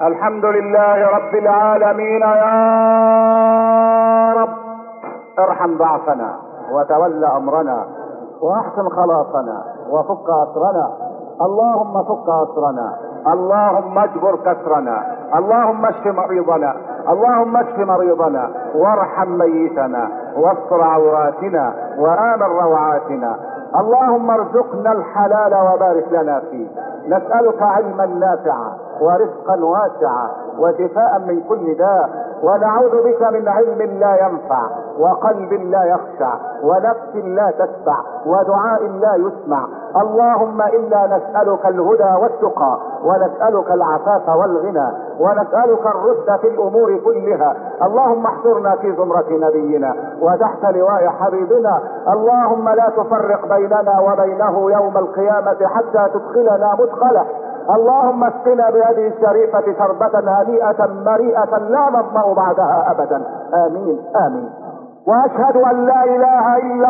الحمد لله رب العالمين. يا رب ارحم ضعفنا وتول امرنا واحسن خلاصنا وفك اسرنا. اللهم فك اسرنا، اللهم اجبر كسرنا، اللهم اشف مريضنا، اللهم اشف مريضنا وارحم ميتنا واستر عوراتنا وآمن روعاتنا. اللهم ارزقنا الحلال وبارك لنا فيه. نسألك علما نافعا ورزقا واسعا وشفاء من كل داء، ونعوذ بك من علم لا ينفع وقلب لا يخشع ونفس لا تشبع ودعاء لا يسمع. اللهم انا نسألك الهدى والتقى، ونسألك العفاف والغنى، ونسألك الرشد في الامور كلها. اللهم احشرنا في زمرة نبينا وتحت لواء حبيبنا. اللهم لا تفرق بيننا وبينه يوم القيامة حتى تدخلنا مدخله. اللهم اسقنا بهذه الشريفة شربة هنيئة مريئة لا نظمأ بعدها ابدا. امين امين. واشهد ان لا اله الا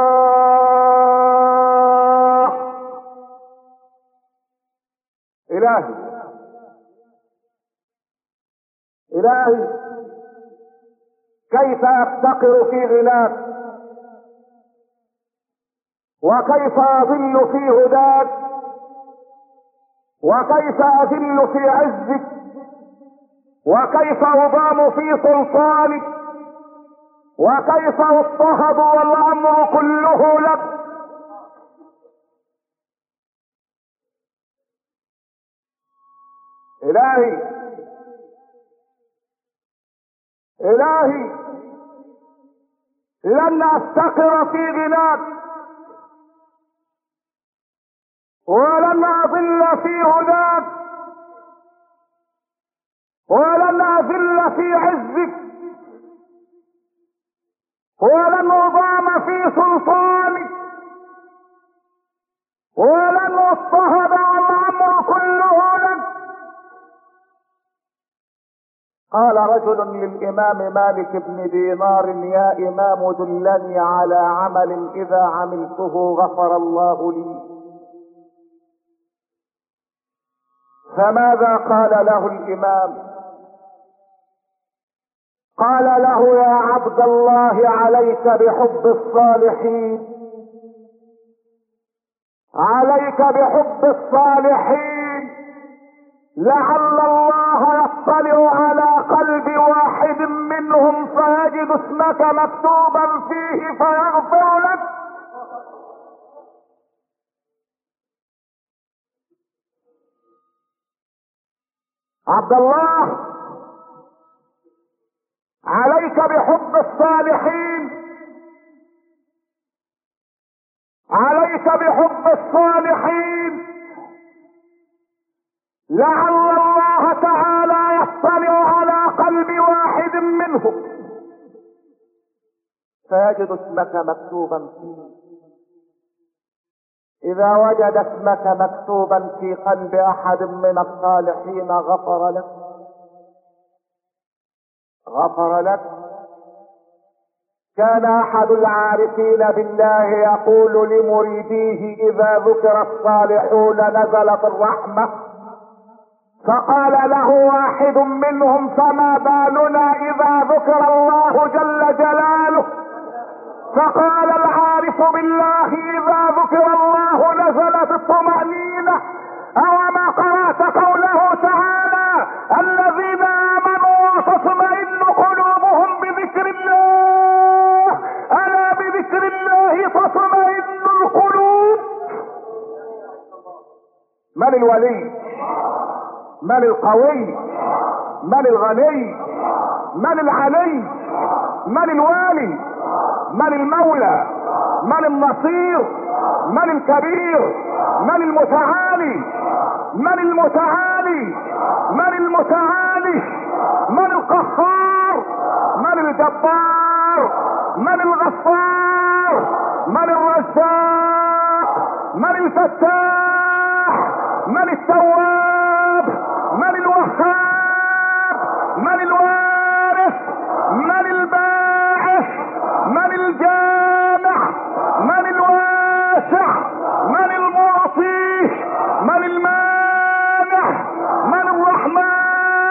الله. الهي الهي كيف افتقر في غناك، وكيف اضل في هداك، وكيف اذل في عزك، وكيف اضام في سلطانك، وكيف اضطهد والامر كله لك. الهي الهي لن افتقر في غناك، ولن اضل في هداك، ولن اذل في عزك، ولن اضام في سلطانك، ولن اضطهد والامر كله لك. قال رجل للامام مالك بن دينار: يا امام دلني على عمل اذا عملته غفر الله لي. فماذا قال له الامام؟ قال له: يا عبد الله، عليك بحب الصالحين، عليك بحب الصالحين، لعل الله يطلع على قلب واحد منهم فيجد اسمك مكتوبا فيه فيغفر لك. عبد الله، عليك بحب الصالحين، عليك بحب الصالحين، لعل الله تعالى يطلع على قلب واحد منهم فيجد اسمك مكتوبا فيه. اذا وجد اسمك مكتوبا في قلب احد من الصالحين غفر لك، غفر لك. كان احد العارفين بالله يقول لمريديه: اذا ذكر الصالحون نزلت الرحمة. فقال له واحد منهم: فما بالنا اذا ذكر الله جل جلاله؟ فقال العارف بالله: اذا ذكر الله نزلت الطمأنينة. اوما قرأت قوله تعالى: الذين امنوا وتطمئن قلوبهم بذكر الله، الا بذكر الله تطمئن القلوب. من الولي؟ من القوي؟ من الغني؟ من العلي؟ من الوالي؟ من المولى؟ من النصير؟ من الكبير؟ من المتعالي؟ من المتعالي؟ من المتعالي؟ من القهار؟ من الجبار؟ من الغفار؟ من الرزاق؟ من الفتاح؟ من التواب؟ من الوهاب؟ من الوارث؟ من الباعث؟ من الجامع؟ من الواسع؟ من المعطي؟ من المانع؟ من الرحمن؟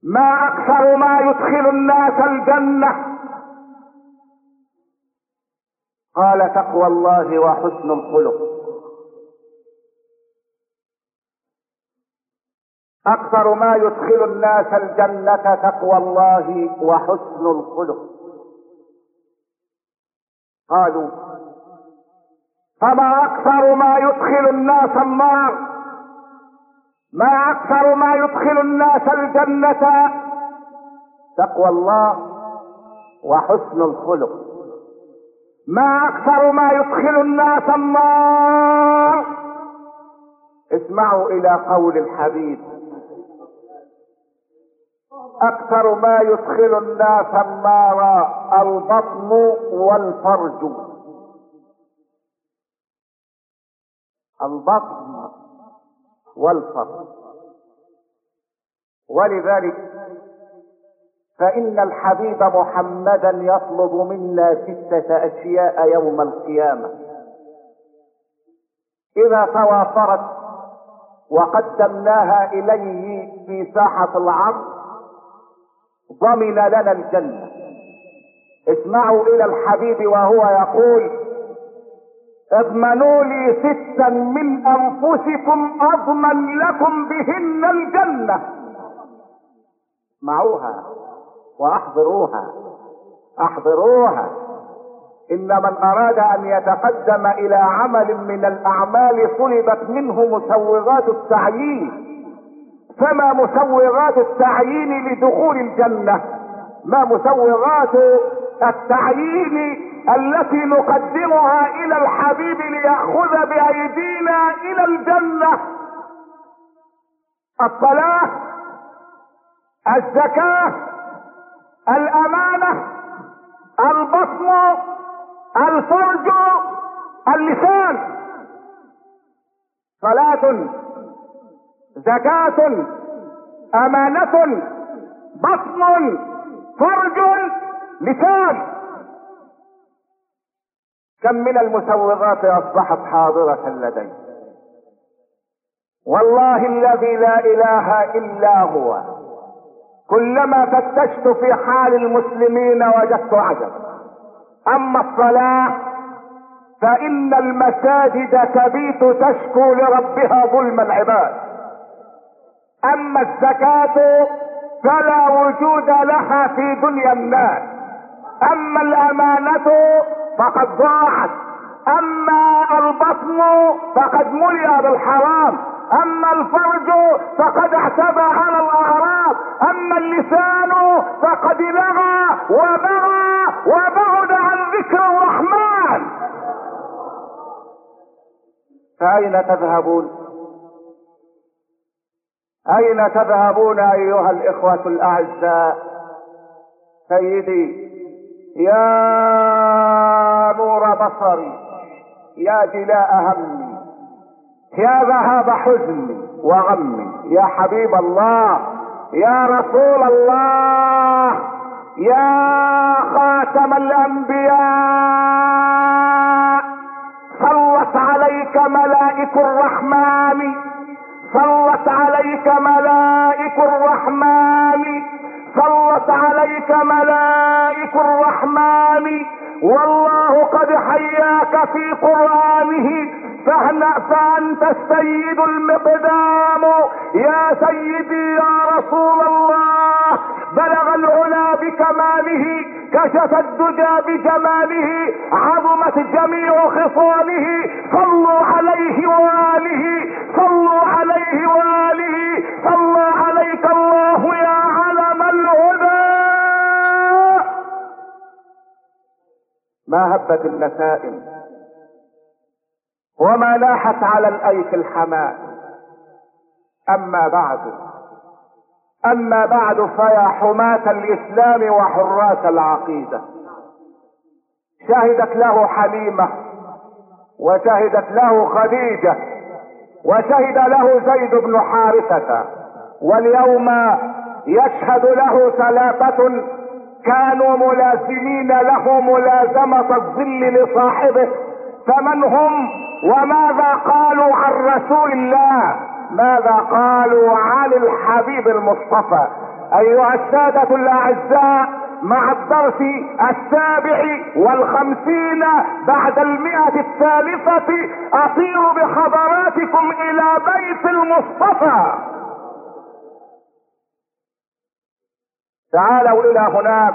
ما اكثر ما يدخل الناس الجنة؟ قال تقوى الله وحسن الخلق. اكثر ما يدخل الناس الجنة تقوى الله وحسن الخلق. قالوا فما اكثر ما يدخل الناس النار؟ ما اكثر ما يدخل الناس الجنة؟ تقوى الله وحسن الخلق. ما اكثر ما يدخل الناس النار؟ اسمعوا الى قول الحبيب: اكثر ما يدخل الناس النار البطن والفرج. البطن والفرج. ولذلك فإن الحبيب محمدا يطلب منا 6 أشياء يوم القيامة، إذا توافرت وقدمناها إليه في ساحة العرض ضمن لنا الجنة. اسمعوا إلى الحبيب وهو يقول: اضمنوا لي 6 من أنفسكم أضمن لكم بهن الجنة. اسمعوها واحضروها، احضروها. ان من اراد ان يتقدم الى عمل من الاعمال طلبت منه مسوغات التعيين، فما مسوغات التعيين لدخول الجنة؟ ما مسوغات التعيين التي نقدمها الى الحبيب ليأخذ بايدينا الى الجنة؟ الصلاة، الزكاة، الامانة، البطن، الفرج، اللسان. صلاة، زكاة، امانة، بطن، فرج، لسان. كم من المسوغات اصبحت حاضرة لدي؟ والله الذي لا اله الا هو كلما فتشت في حال المسلمين وجدت عجب. اما الصلاة فان المساجد تبيت تشكو لربها ظلم العباد. اما الزكاة فلا وجود لها في دنيا الناس. اما الامانة فقد ضاعت. اما البطن فقد ملئ بالحرام. اما الفرج فقد اعتدى على الاعراض. اما اللسان فقد لغى وبغى وبعد عن ذكر الرحمن. فاين تذهبون؟ اين تذهبون ايها الاخوة الاعزاء؟ سيدي يا نور بصري، يا جلاء همي، يا ذهاب حزني وغمي، يا حبيب الله، يا رسول الله، يا خاتم الانبياء، صلت عليك ملائك الرحمن، صلت عليك ملائك الرحمن، صلت عليك ملائك الرحمن. والله قد حياك في قرآنه فاهنأ فأنت السيد المقدام. يا سيدي يا رسول الله، بلغ العلا بكماله، كشف الدجى بجماله، عظمت جميع خصاله. صلوا عليه وآله، صلوا عليه وآله، صلى عليك الله يا علم الهدى. ما هبت النسائم وما لاحت على الايك الحماء. اما بعد فيا حماة الاسلام وحراس العقيدة، شهدت له حليمة، وشهدت له خديجة، وشهد له زيد بن حارثة، واليوم يشهد له 3 كانوا ملازمين له ملازمة الظل لصاحبه. فمن هم وماذا قالوا عن رسول الله؟ ماذا قالوا عن الحبيب المصطفى؟ ايها السادة الاعزاء، مع الدرس 57 بعد 100 اطير بحضراتكم الى بيت المصطفى. تعالوا الى هناك،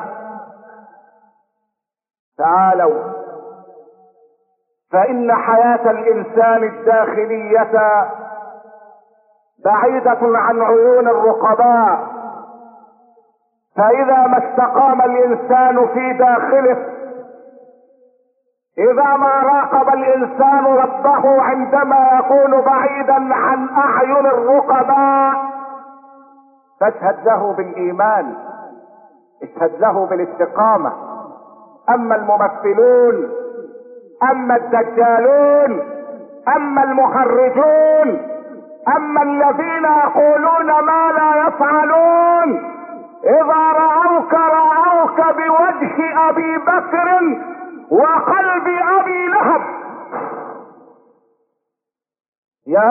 تعالوا، فان حياة الانسان الداخلية بعيدة عن عيون الرقباء، فاذا ما استقام الانسان في داخله، اذا ما راقب الانسان ربه عندما يكون بعيدا عن اعين الرقباء، فاشهد له بالايمان، اشهد له بالاستقامة. اما الممثلون، اما الدجالون، اما المخرجون، اما الذين يقولون ما لا يفعلون، اذا رأوك بوجه ابي بكر وقلب ابي لهب. يا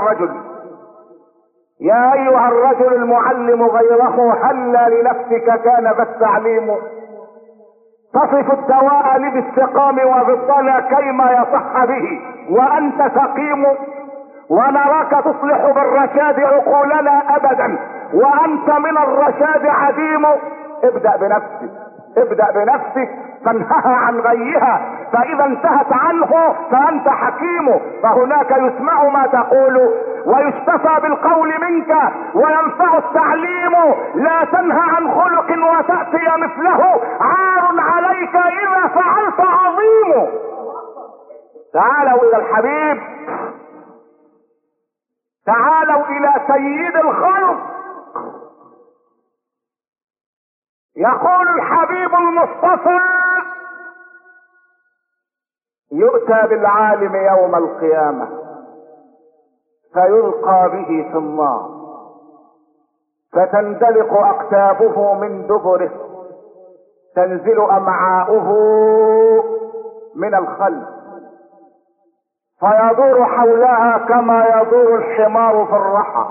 ايها الرجل المعلم غيره، هلا لنفسك كان بالتعليم، تصف الدواء لبالسقام وبالضنا كيما يصح به وانت سقيم، ونراك تصلح بالرشاد عقولنا ابدا وانت من الرشاد عديم. ابدأ بنفسك فانهها عن غيها، فاذا انتهت عنه فانت حكيم، فهناك يسمع ما تقول ويستفى بالقول منك وينفع التعليم. لا تنهى عن خلق وتأتي مثله، عار عليك اذا فعلت عظيم. تعالوا الى الحبيب، تعالوا الى سيد الخلق. يقول الحبيب المصطفى: يؤتى بالعالم يوم القيامة فيلقى به في النار، فتندلق اكتافه من دبره، تنزل امعاؤه من الخلف، فيدور حولها كما يدور الحمار في الرحى،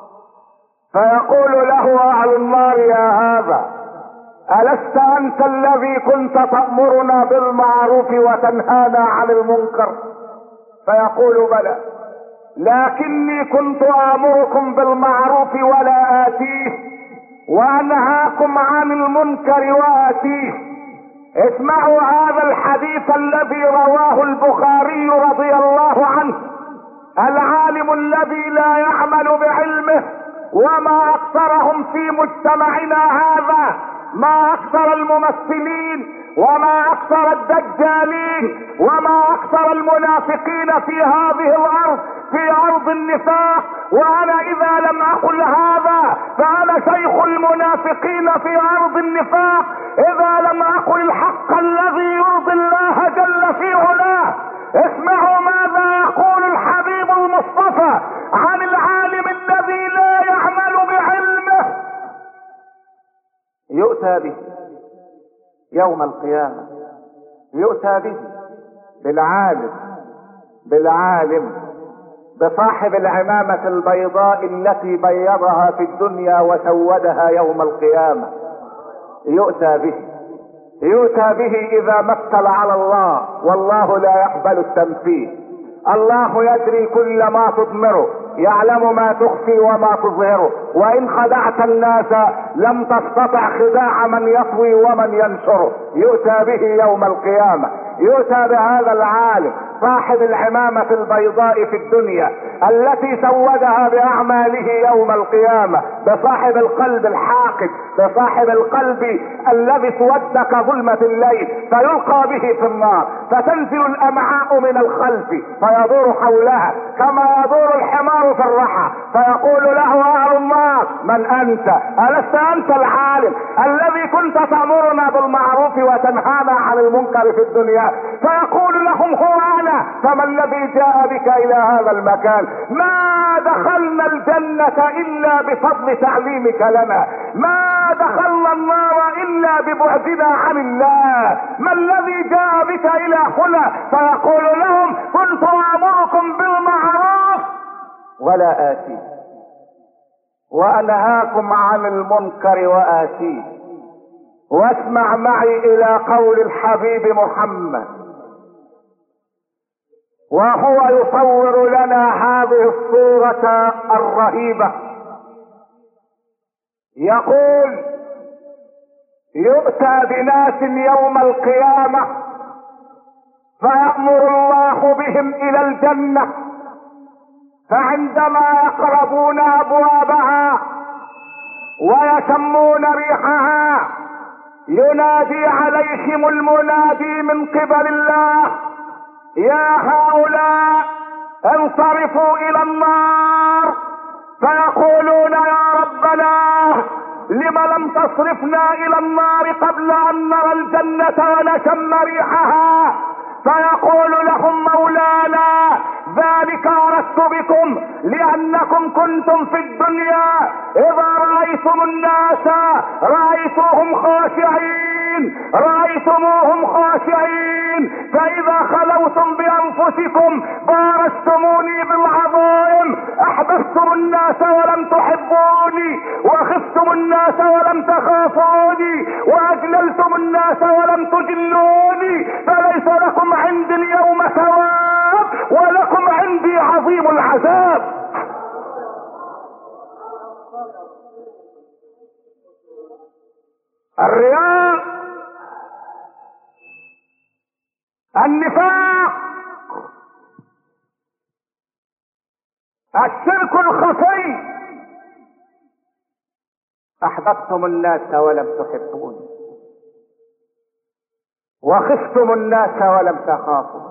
فيقول له اهل النار: يا هذا، ألست أنت الذي كنت تأمرنا بالمعروف وتنهانا عن المنكر؟ فيقول: بلى، لكني كنت آمركم بالمعروف ولا آتيه، وأنهاكم عن المنكر وآتيه. اسمعوا هذا الحديث الذي رواه البخاري رضي الله عنه: العالم الذي لا يعمل بعلمه، وما أكثرهم في مجتمعنا هذا، ما اكثر الممثلين، وما اكثر الدجالين، وما اكثر المنافقين في هذه الارض، في ارض النفاق. وانا اذا لم اقل هذا فانا شيخ المنافقين في ارض النفاق، اذا لم اقل الحق الذي يرضي الله جل في علاه. اسمعوا ماذا يقول الحبيب المصطفى عن العالم الذي لا يعمل بعلمه: يؤتى به يوم القيامة، يؤتى به بالعالم بصاحب العمامة البيضاء التي بيضها في الدنيا وسودها يوم القيامة. يؤتى به اذا مثل على الله، والله لا يقبل التمثيل. الله يدري كل ما تضمره، يعلم ما تخفي وما تظهره، وان خدعت الناس لم تستطع خداع من يطوي ومن ينشره. يؤتى به يوم القيامة، يؤتى بهذا العالم صاحب العمامة البيضاء في الدنيا التي سودها باعماله يوم القيامة، بصاحب القلب الحاقد، بصاحب القلب الذي اسود كظلمة الليل، فيلقى به في النار، فتنزل الامعاء من الخلف فيدور حولها كما يدور الحمار في الرحى، فيقول له اهل النار: من انت؟ ألست انت العالم الذي كنت تأمرنا بالمعروف وتنهانا عن المنكر في الدنيا؟ فيقول لهم: هو انا. فما الذي جاء بك الى هذا المكان؟ ما دخلنا الجنة الا بفضل تعليمك لنا، ما دخلنا النار الا ببعدنا عن الله، ما الذي جاء بك الى هنا؟ فيقول لهم: كنت امركم بالمعروف ولا آتيه، وانهاكم عن المنكر واتيه. واسمع معي الى قول الحبيب محمد وهو يصور لنا هذه الصورة الرهيبة، يقول: يؤتى بناس يوم القيامة فيأمر الله بهم الى الجنة، فعندما يقربون ابوابها ويشمون ريحها ينادي عليهم المنادي من قبل الله: يا هؤلاء انصرفوا الى النار. فيقولون: يا ربنا لم لم تصرفنا الى النار قبل ان نرى الجنة ونشم ريحها؟ فيقول لهم مولانا: ذلك اردت بكم لانكم كنتم في الدنيا اذا رأيتم الناس رأيتموهم خاشعين، فاذا خلوتم بانفسكم بارزتموني بالعظائم، احببتم الناس ولم تحبوني، وخفتم الناس ولم تخافوني، واجللتم الناس ولم تجلوني، فليس لكم عندي اليوم ثواب ولكم عندي عظيم العذاب. الرياء، النفاق، الشرك الخفي. احببتم الناس ولم تحبوني، وخفتم الناس ولم تخافوا،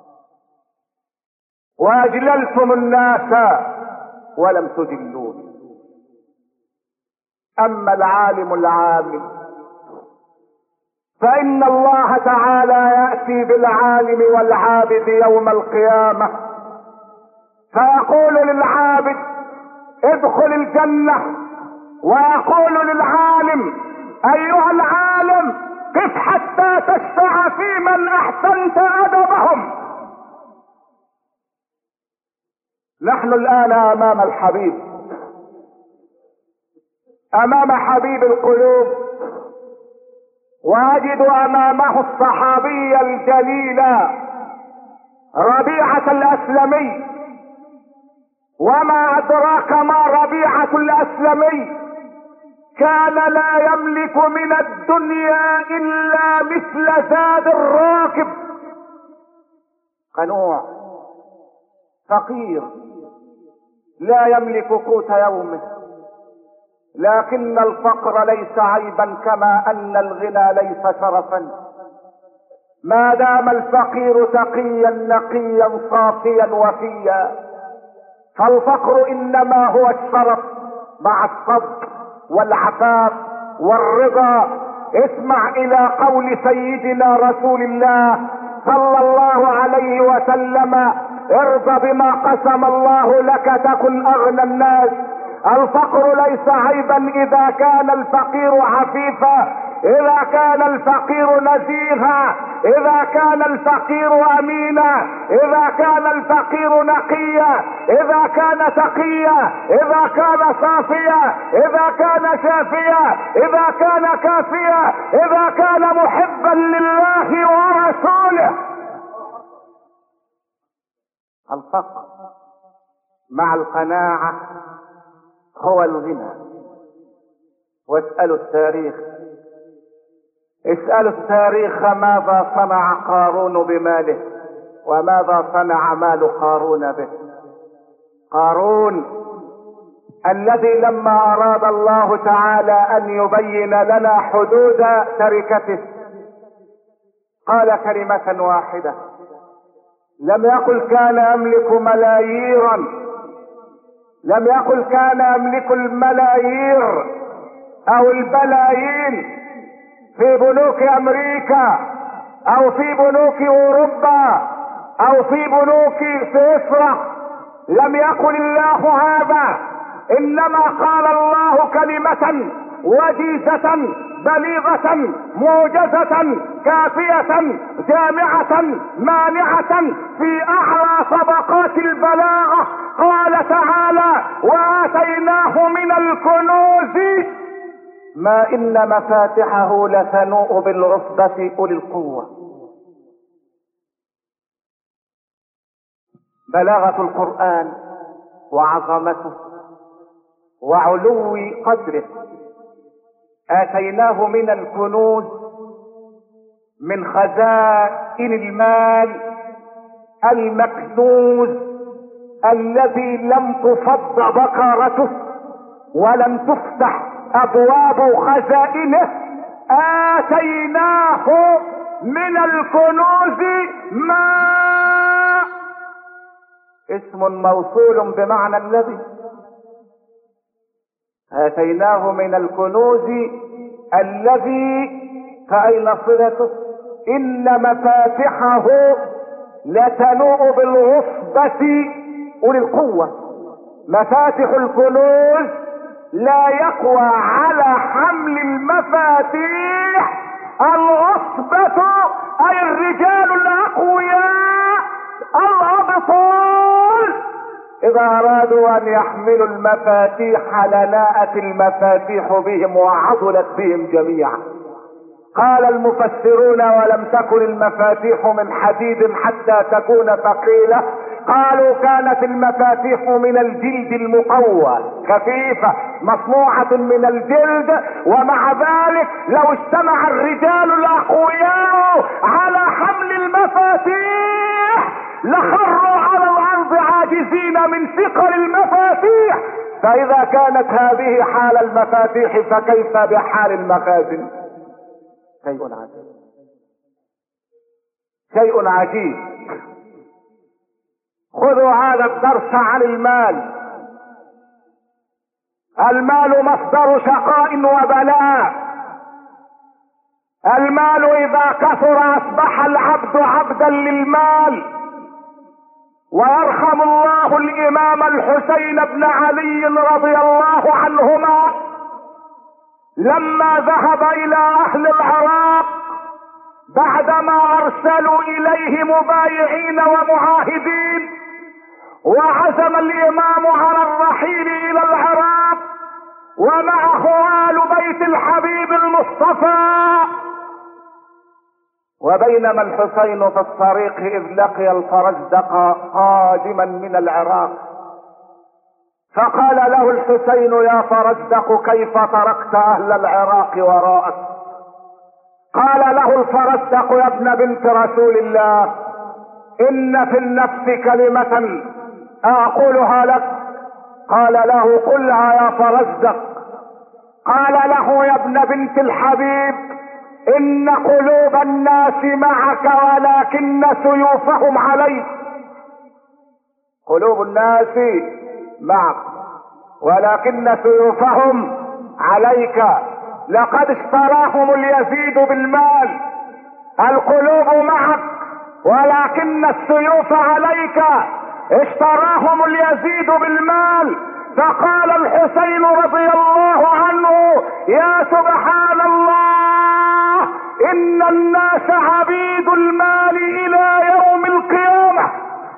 واجللتم الناس ولم تجلوني. اما العالم العامل فان الله تعالى يأتي بالعالم والعابد يوم القيامة فيقول للعابد: ادخل الجنة، ويقول للعالم: ايها العالم قف حتى تشفع في من احسنت ادبهم. نحن الان امام الحبيب، امام حبيب القلوب، واجد امامه الصحابي الجليل ربيعة الاسلمي. وما ادراك ما ربيعة الاسلمي؟ كان لا يملك من الدنيا الا مثل زاد الراكب، قنوع فقير لا يملك قوت يومه. لكن الفقر ليس عيبا كما ان الغنى ليس شرفا، ما دام الفقير تقيا نقيا صافيا وفيا. فالفقر انما هو الشرف مع الصبر والعفاف والرضا. اسمع الى قول سيدنا رسول الله صلى الله عليه وسلم: ارض بما قسم الله لك تكن اغنى الناس. الفقر ليس عيبا اذا كان الفقير عفيفا، اذا كان الفقير نزيها، اذا كان الفقير امينا، اذا كان الفقير نقيا، اذا كان تقيا، اذا كان صافيا، اذا كان شافيا، اذا كان كافيا، اذا كان محبا لله ورسوله. الفقر مع القناعة هو الغنى. واسألوا التاريخ، اسألوا التاريخ ماذا صنع قارون بماله وماذا صنع مال قارون به. قارون الذي لما اراد الله تعالى ان يبين لنا حدود تركته قال كلمة واحدة، لم يقل كان يملك ملاييرا، لم يقل كان يملك الملايير او البلايين في بنوك امريكا او في بنوك اوروبا او في بنوك سويسرا. لم يقل الله هذا، انما قال الله كلمة وجيزة بليغة موجزة كافية جامعة مانعة في اعلى طبقات البلاغة. قال تعالى: واتيناه من الكنوز ما ان مفاتحه لتنوء بالعصبة اولي القوة. بلاغة القرآن وعظمته وعلو قدره. آتيناه من الكنوز، من خزائن المال المكنوز الذي لم تفض بقرته ولم تفتح ابواب خزائنه. آتيناه من الكنوز ما اسم موصول بمعنى الذي. آتيناه من الكنوز الذي، فأين صلته؟ إن مفاتحه لتنوء بالعصبة أولي القوة. مفاتح الكنوز لا يقوى على حمل المفاتيح العصبة، أي الرجال الأقوياء الأبطال. إذا أرادوا أن يحملوا المفاتيح لناءت المفاتيح بهم وعضلت بهم جميعا. قال المفسرون: ولم تكن المفاتيح من حديد حتى تكون ثقيلة. قالوا: كانت المفاتيح من الجلد المقوى خفيفة مصنوعة من الجلد، ومع ذلك لو اجتمع الرجال الأقوياء على حمل المفاتيح لخروا على الأرض عاجزين من ثقل المفاتيح. فإذا كانت هذه حال المفاتيح فكيف بحال المخازن؟ شيء عجيب، شيء عجيب. خذوا هذا الدرس عن المال. المال مصدر شقاء وبلاء. المال إذا كثر أصبح العبد عبدا للمال. ويرحم الله الإمام الحسين بن علي رضي الله عنهما لما ذهب إلى أهل العراق بعدما أرسلوا إليه مبايعين ومعاهدين، وعزم الإمام على الرحيل إلى العراق ومعه آل بيت الحبيب المصطفى. وبينما الحسين في الطريق إذ لقي الفرزدق قادما من العراق، فقال له الحسين: يا فرزدق كيف تركت أهل العراق وراءك؟ قال له الفرزدق: يا ابن بنت رسول الله، إن في النفس كلمة أقولها لك. قال له: قلها يا فرزدق. قال له: يا ابن بنت الحبيب، إن قلوب الناس معك ولكن سيوفهم عليك. قلوب الناس معك ولكن سيوفهم عليك. لقد اشتراهم اليزيد بالمال. القلوب معك ولكن السيوف عليك. اشتراهم اليزيد بالمال. فقال الحسين رضي الله عنه: يا سبحان الله، إن الناس عبيد المال إلى يوم القيامة.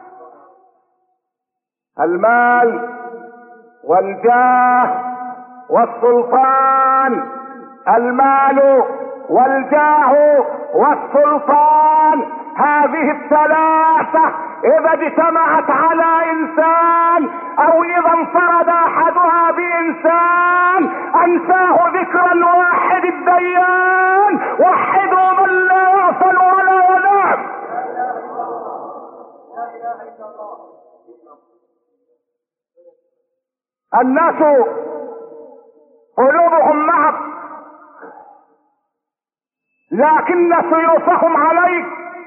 المال والجاه والسلطان، المال والجاه والسلطان، هذه الثلاثة إذا اجتمعت على إنسان أو إذا انفرد أحدها بإنسان أنساه ذكر الواحد الديان: وحدوا من لا يغفل ولا ينام. الناس قلوبهم معك لكن سيوفهم عليك.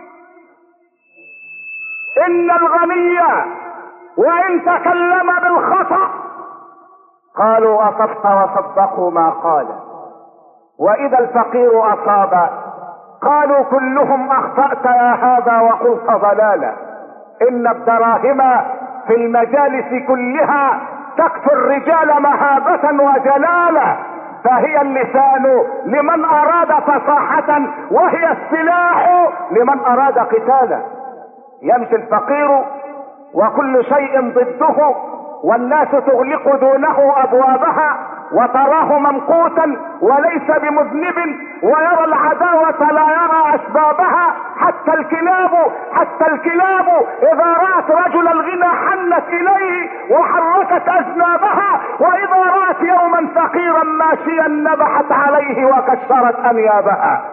إن الغني وإن تكلم بالخطأ قالوا أصبت وصدقوا ما قال، وإذا الفقير أصاب قالوا كلهم أخطأت يا هذا وقلت ضلالا. إن الدراهم في المجالس كلها تكفي الرجال مهابة وجلالا. فهي اللسان لمن اراد فصاحة، وهي السلاح لمن اراد قتالا. يمشي الفقير وكل شيء ضده، والناس تغلق دونه ابوابها، وتراه ممقوتا وليس بمذنب، ويرى العداوة لا يرى اسبابها. حتى الكلاب اذا رأت رجل الغنى حنت اليه وحركت اذنابها، واذا رأت يوما فقيرا ماشيا نبحت عليه وكسرت انيابها.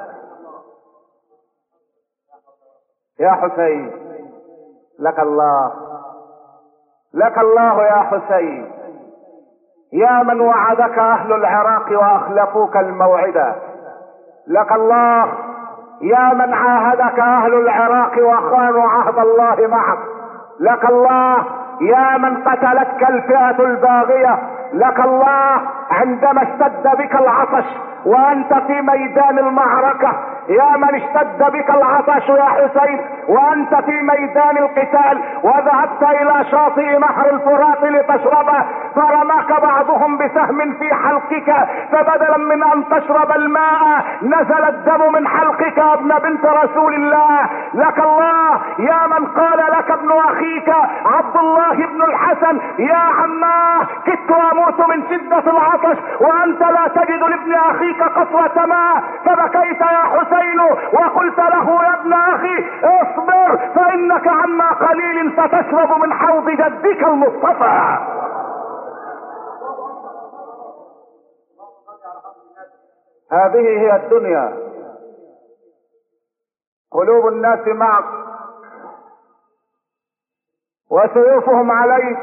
يا حسين لك الله، لك الله يا حسين، يا من وعدك اهل العراق واخلفوك الموعدا. لك الله يا من عاهدك اهل العراق وخانوا عهد الله معك. لك الله يا من قتلتك الفئة الباغية. لك الله عندما اشتد بك العطش وانت في ميدان المعركة، يا من اشتد بك العطش يا حسين وانت في ميدان القتال، وذهبت الى شاطئ نهر الفرات لتشربه، فرماك بعضهم بسهم في حلقك، فبدلا من ان تشرب الماء نزل الدم من حلقك يا ابن بنت رسول الله. لك الله يا من قال لك ابن اخيك عبد الله بن الحسن: يا عماه كدت اموت من شدة العطش وانت لا تجد لابن اخيك قطرة ماء، فبكيت يا حسين وقلت له: يا ابن اخي اصبر فانك عما قليل ستشرب من حوض جدك المصطفى. هذه هي الدنيا، قلوب الناس معك وسيوفهم عليك.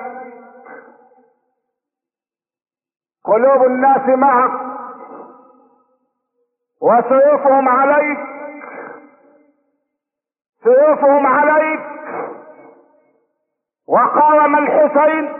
قلوب الناس معك وسيوفهم عليك، سيوفهم عليك. وقام الحسين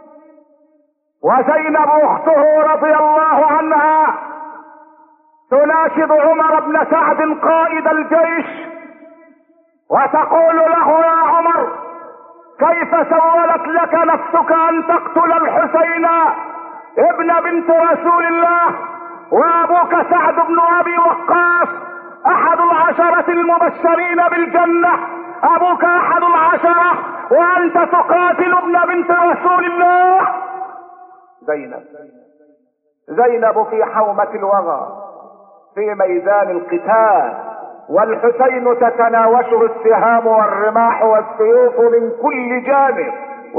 وزينب اخته رضي الله عنها تناشد عمر بن سعد قائد الجيش وتقول له: يا عمر، كيف سولت لك نفسك ان تقتل الحسين ابن بنت رسول الله، وابوك سعد بن ابي وقاص احد العشرة المبشرين بالجنة، ابوك احد العشرة وانت تقاتل ابن بنت رسول الله. زينب في حومة الوغى في ميدان القتال، والحسين تتناوشه السهام والرماح والسيوف من كل جانب،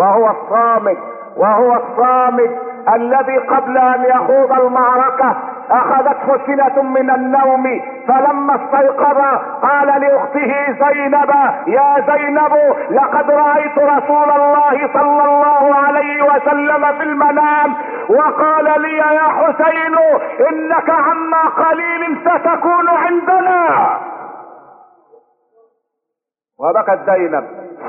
وهو الصامت الذي قبل ان يخوض المعركة اخذته سنة من النوم، فلما استيقظ قال لاخته زينب: يا زينب، لقد رأيت رسول الله صلى الله عليه وسلم في المنام وقال لي: يا حسين، انك عما قليل ستكون عندنا. وبكت زينب،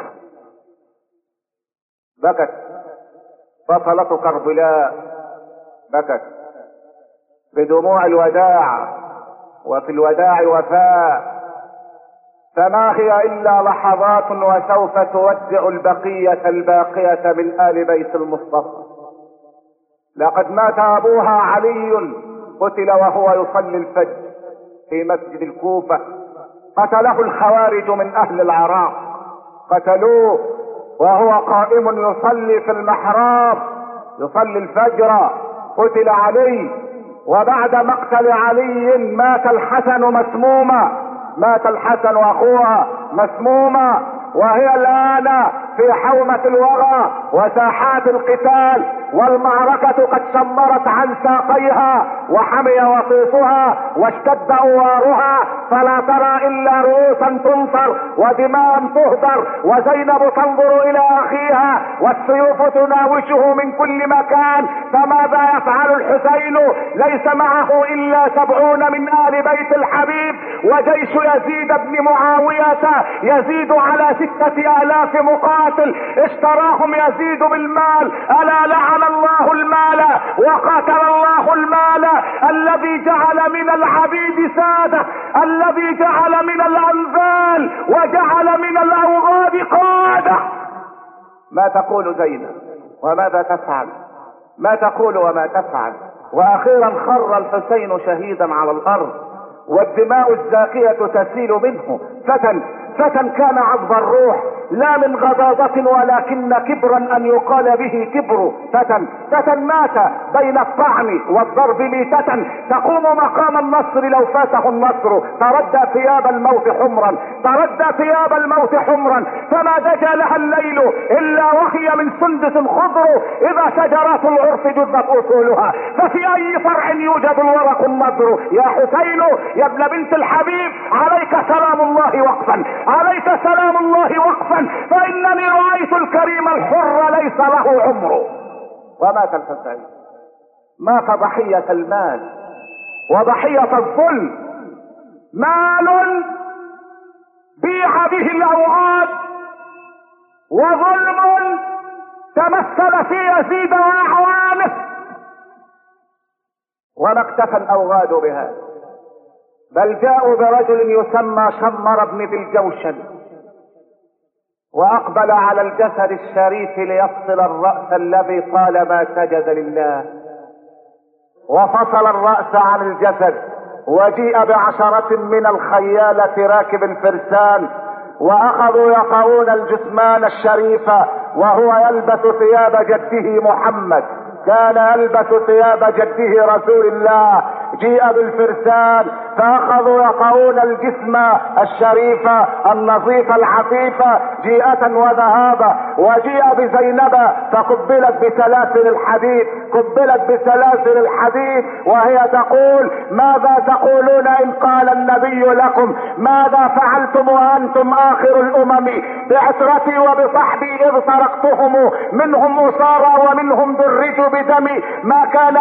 بكت بطلة كربلاء، بكت بدموع الوداع، وفي الوداع وفاء، فما هي الا لحظات وسوف تودع البقية الباقية من آل بيت المصطفى. لقد مات ابوها علي، قتل وهو يصلي الفجر في مسجد الكوفة، قتله الخوارج من اهل العراق، قتلوه وهو قائم يصلي في المحراب يصلي الفجر، قتل علي. وبعد مقتل علي مات الحسن مسموما، مات الحسن واخوها مسموما، وهي الان في حومة الوغى وساحات القتال، والمعركة قد شمرت عن ساقيها وحمي وطيسها واشتد اوارها، فلا ترى الا رؤوسا تنصر ودماء تهدر، وزينب تنظر الى اخيها والسيوف تناوشه من كل مكان. فماذا يفعل الحسين؟ ليس معه الا 70 من آل بيت الحبيب، وجيش يزيد بن معاوية يزيد على 6000 مقاتل، اشتراهم يزيد بالمال. الا لعن الله المال وقاتل الله المال الذي جعل من العبيد سادة، الذي جعل من الانفال وجعل من الاوغاد قادة. ما تقول زينب وماذا تفعل؟ ما تقول وما تفعل؟ واخيرا خر الحسين شهيدا على الارض والدماء الزاكية تسيل منه. فتى كان عذب الروح لا من غضاضة ولكن كبرا ان يقال به كبر. فتى مات بين الطعن والضرب ميتة تقوم مقام النصر لو فاته النصر. تردى ثياب الموت حمرا فما دجى لها الليل الا وهي من سندس خضر. اذا شجرات العرف جذت اصولها ففي اي فرع يوجد الورق النضر. يا حسين يا ابن بنت الحبيب عليك سلام الله وقفا، عليك سلام الله وقفا، فانني رايت الكريم الحر ليس له عمر. ومات الحسين، مات ضحية المال وضحية الظلم. مال بيع به الاوغاد وظلم تمثل في يزيد واعوانه. وما اكتفى الاوغاد بهذا بل جاءوا برجل يسمى شمر بن ذي الجوشن واقبل على الجسد الشريف ليفصل الرأس الذي طالما سجد لله، وفصل الرأس عن الجسد وجيء بعشرة من الخيالة راكب الفرسان واخذوا يقعون الجثمان الشريف وهو يلبس ثياب جده محمد، كان يلبس ثياب جده رسول الله. جيء بالفرسان فاخذوا يقعون الجسم الشريف النظيف العفيف جيئة وذهابا. وجيء بزينب فقبلت بسلاسل الحديد وهي تقول: ماذا تقولون ان قال النبي لكم؟ ماذا فعلتم وانتم اخر الامم؟ بعترتي وبصحبي اذ سرقتهم، منهم اسارى ومنهم درجوا بدمي. ما كان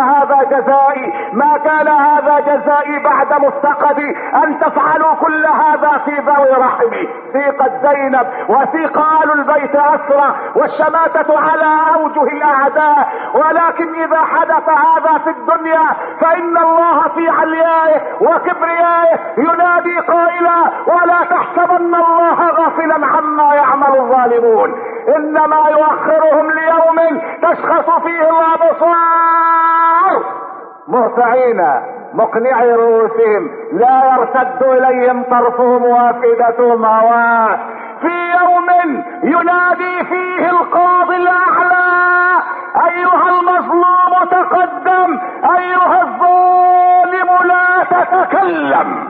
هذا جزائي بعد مفتقدي ان تفعلوا كل هذا في ذوي رحمي. سيقت زينب وسيق آل البيت أسرى والشماتة على أوجه الأعداء، ولكن إذا حدث هذا في الدنيا فإن الله في عليائه وكبريائه ينادي قائلا: ولا تحسبن الله غافلا عما يعمل الظالمون، إنما يؤخرهم ليوم تشخص فيه الأبصار مهطعين مقنعي رؤوسهم لا يرتد اليهم طرفهم وافئدتهم هواء، في يوم ينادي فيه القاضي الاعلى: ايها المظلوم تقدم، ايها الظالم لا تتكلم.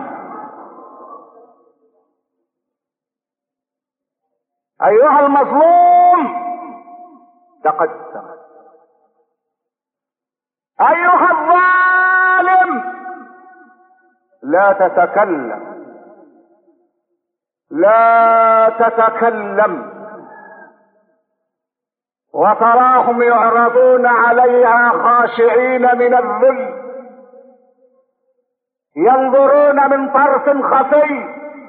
ايها المظلوم تقدم، ايها الظالم لا تتكلم، لا تتكلم. وتراهم يعرضون عليها خاشعين من الذل، ينظرون من طرف خفي.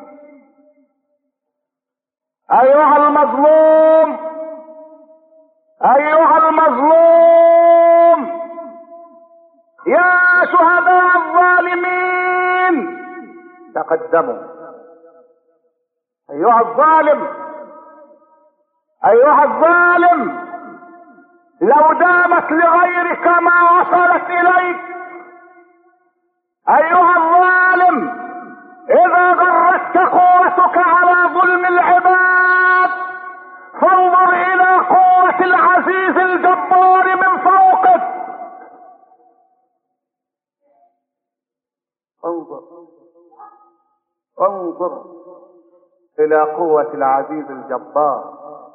ايها المظلوم، ايها المظلوم، يا شهداء الظالمين تقدموا. ايها الظالم، ايها الظالم، لو دامت لغيرك ما وصلت اليك. ايها الظالم، اذا غرتك قوتك على ظلم العباد فانظر الى قوة العزيز الجبار من فوقك. انظر الى قوة العزيز الجبار.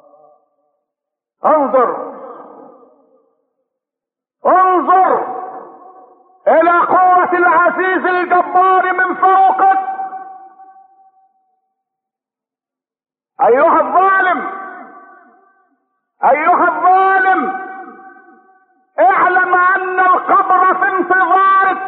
انظر الى قوة العزيز الجبار من فوقك. ايها الظالم، ايها الظالم، اعلم ان القبر في انتظارك،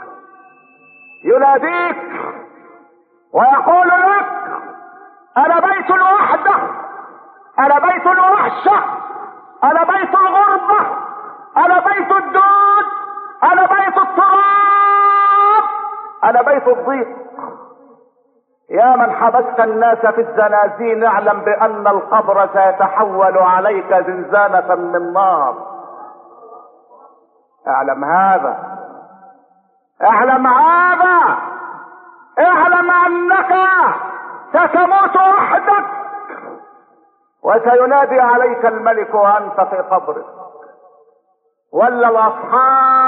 يناديك ويقول لك: انا بيت الوحدة، انا بيت الوحشة، انا بيت الغربة، انا بيت الدود، انا بيت التراب، انا بيت الضيق. يا من حبست الناس في الزنازين، اعلم بان القبر سيتحول عليك زنزانة من نار. اعلم هذا. اعلم هذا، اعلم انك ستموت وحدك، وسينادي عليك الملك وانت في قبرك. ولا الاصحاب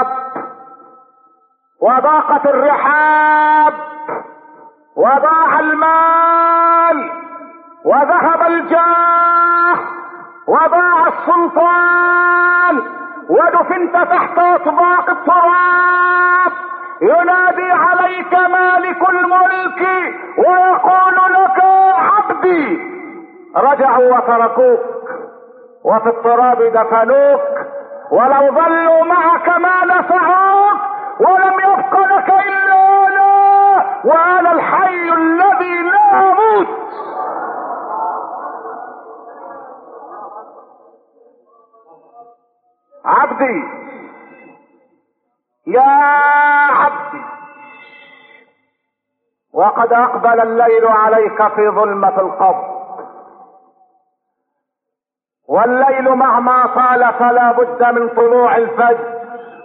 وضاقت الرحاب وضاع المال وذهب الجاه وضاع السلطان ودفنت تحت اطباق التراب، ينادي عليك مالك الملك ويقول لك عبدي. رجعوا وتركوك وفي التراب دفنوك، ولو ظلوا معك ما نفعوك، ولم يبق لك الا انا، وانا الحي الذي لا اموت. عبدي يا عبدي، وقد اقبل الليل عليك في ظلمة القبر، والليل مهما طال فلا بد من طلوع الفجر،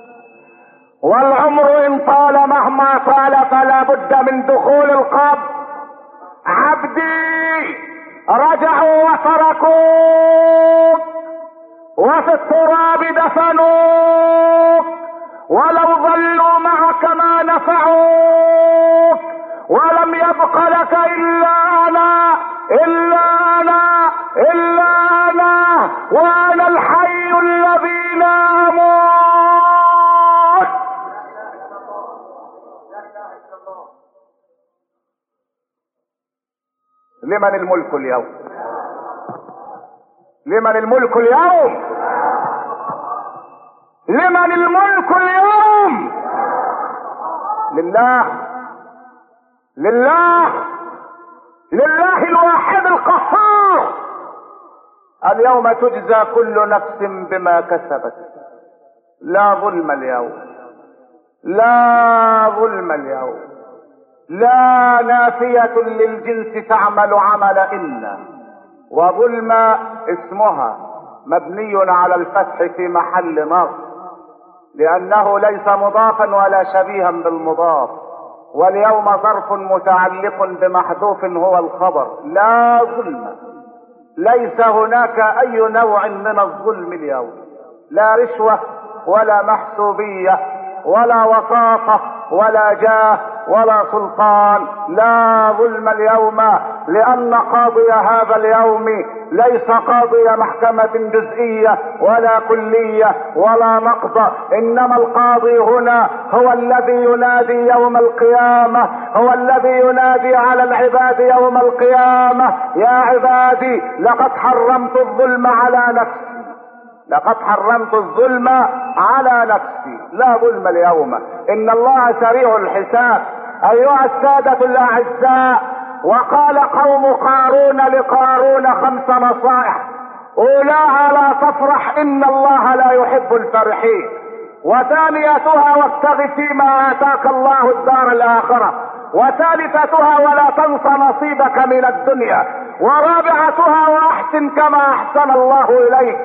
والعمر ان طال مهما طال فلا بد من دخول القبر. عبدي رجعوا وتركوك وفي التراب دفنوك، ولو ظلوا معك ما نفعوك، ولم يبق لك الا انا، الا انا، الا انا، وانا الحي الذي لا اموت. لمن الملك اليوم؟ لمن الملك اليوم؟ لمن الملك اليوم؟ لله، لله، لله الواحد القهار. اليوم تجزى كل نفس بما كسبت، لا ظلم اليوم، لا ظلم اليوم، لا نافية للجنس تعمل عمل إن، وظلم اسمها مبني على الفتح في محل نصب، لأنه ليس مضافا ولا شبيها بالمضاف، واليوم ظرف متعلق بمحذوف هو الخبر. لا ظلم، ليس هناك أي نوع من الظلم اليوم، لا رشوة ولا محسوبية ولا وساطة ولا جاه ولا سلطان. لا ظلم اليوم، لأن قاضي هذا اليوم ليس قاضي محكمة جزئية ولا كلية ولا نقض، إنما القاضي هنا هو الذي ينادي يوم القيامة، هو الذي ينادي على العباد يوم القيامة: يا عبادي لقد حرمت الظلم على نفسي، لقد حرمت الظلم على نفسي. لا ظلم اليوم، ان الله سريع الحساب. ايها السادة الاعزاء، وقال قوم قارون لقارون 5 نصائح: اولاها لا تفرح ان الله لا يحب الفرحين، وثانيتها وابتغ فيما اتاك الله الدار الاخرة، وثالثتها ولا تنس نصيبك من الدنيا، ورابعتها واحسن كما احسن الله اليك،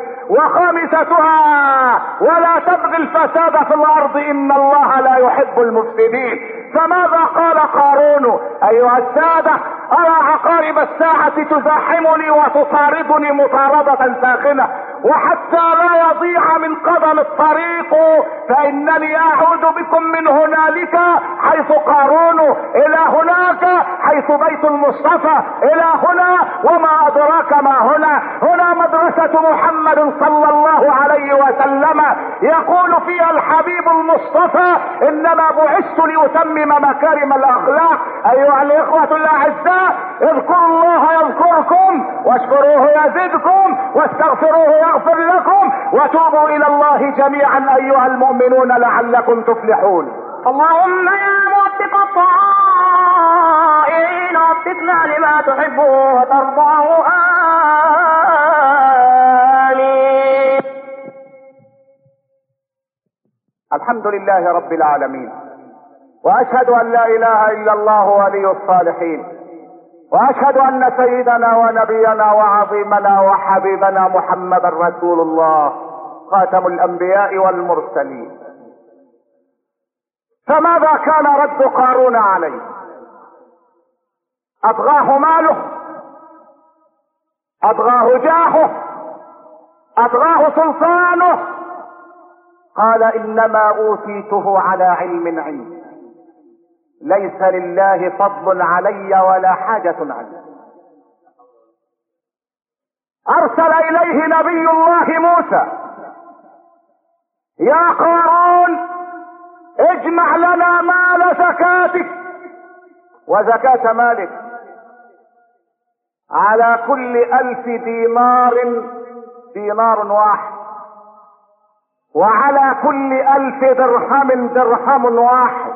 وخامستها ولا تبغي الفساد في الارض ان الله لا يحب المفسدين. فماذا قال قارون؟ ايها السادة، ارى عقارب الساعة تزاحمني وتطاردني مطاردة ساخنة، وحتى لا يضيع من قدم الطريق فانني اعود بكم من هنالك حيث قارون الى هناك حيث بيت المصطفى، الى هنا وما ادراك ما هنا. هنا مدرسة محمد صلى الله عليه وسلم، يقول فيها الحبيب المصطفى: انما بعثت لاتمم مكارم الاخلاق. ايها الاخوة الاعزاء، اذكروا الله يذكركم، واشكروه يزدكم، واستغفروه يغفر لكم، وتوبوا الى الله جميعا ايها المؤمنون لعلكم تفلحون. اللهم يا موفق الطائعين وفقنا لما تحب وترضاه. آمين. الحمد لله رب العالمين، واشهد ان لا اله الا الله ولي الصالحين، واشهد ان سيدنا ونبينا وعظيمنا وحبيبنا محمدا رسول الله خاتم الانبياء والمرسلين. فماذا كان رد قارون عليه؟ أطغاه ماله؟ أطغاه جاهه؟ أطغاه سلطانه؟ قال إنما أوتيته على علم عندي، ليس لله فضل علي ولا حاجة عني. أرسل إليه نبي الله موسى: يا قارون اجمع لنا مال زكاتك وزكاة مالك، على كل 1000 دينار دينار واحد، وعلى كل 1000 درهم درهم واحد.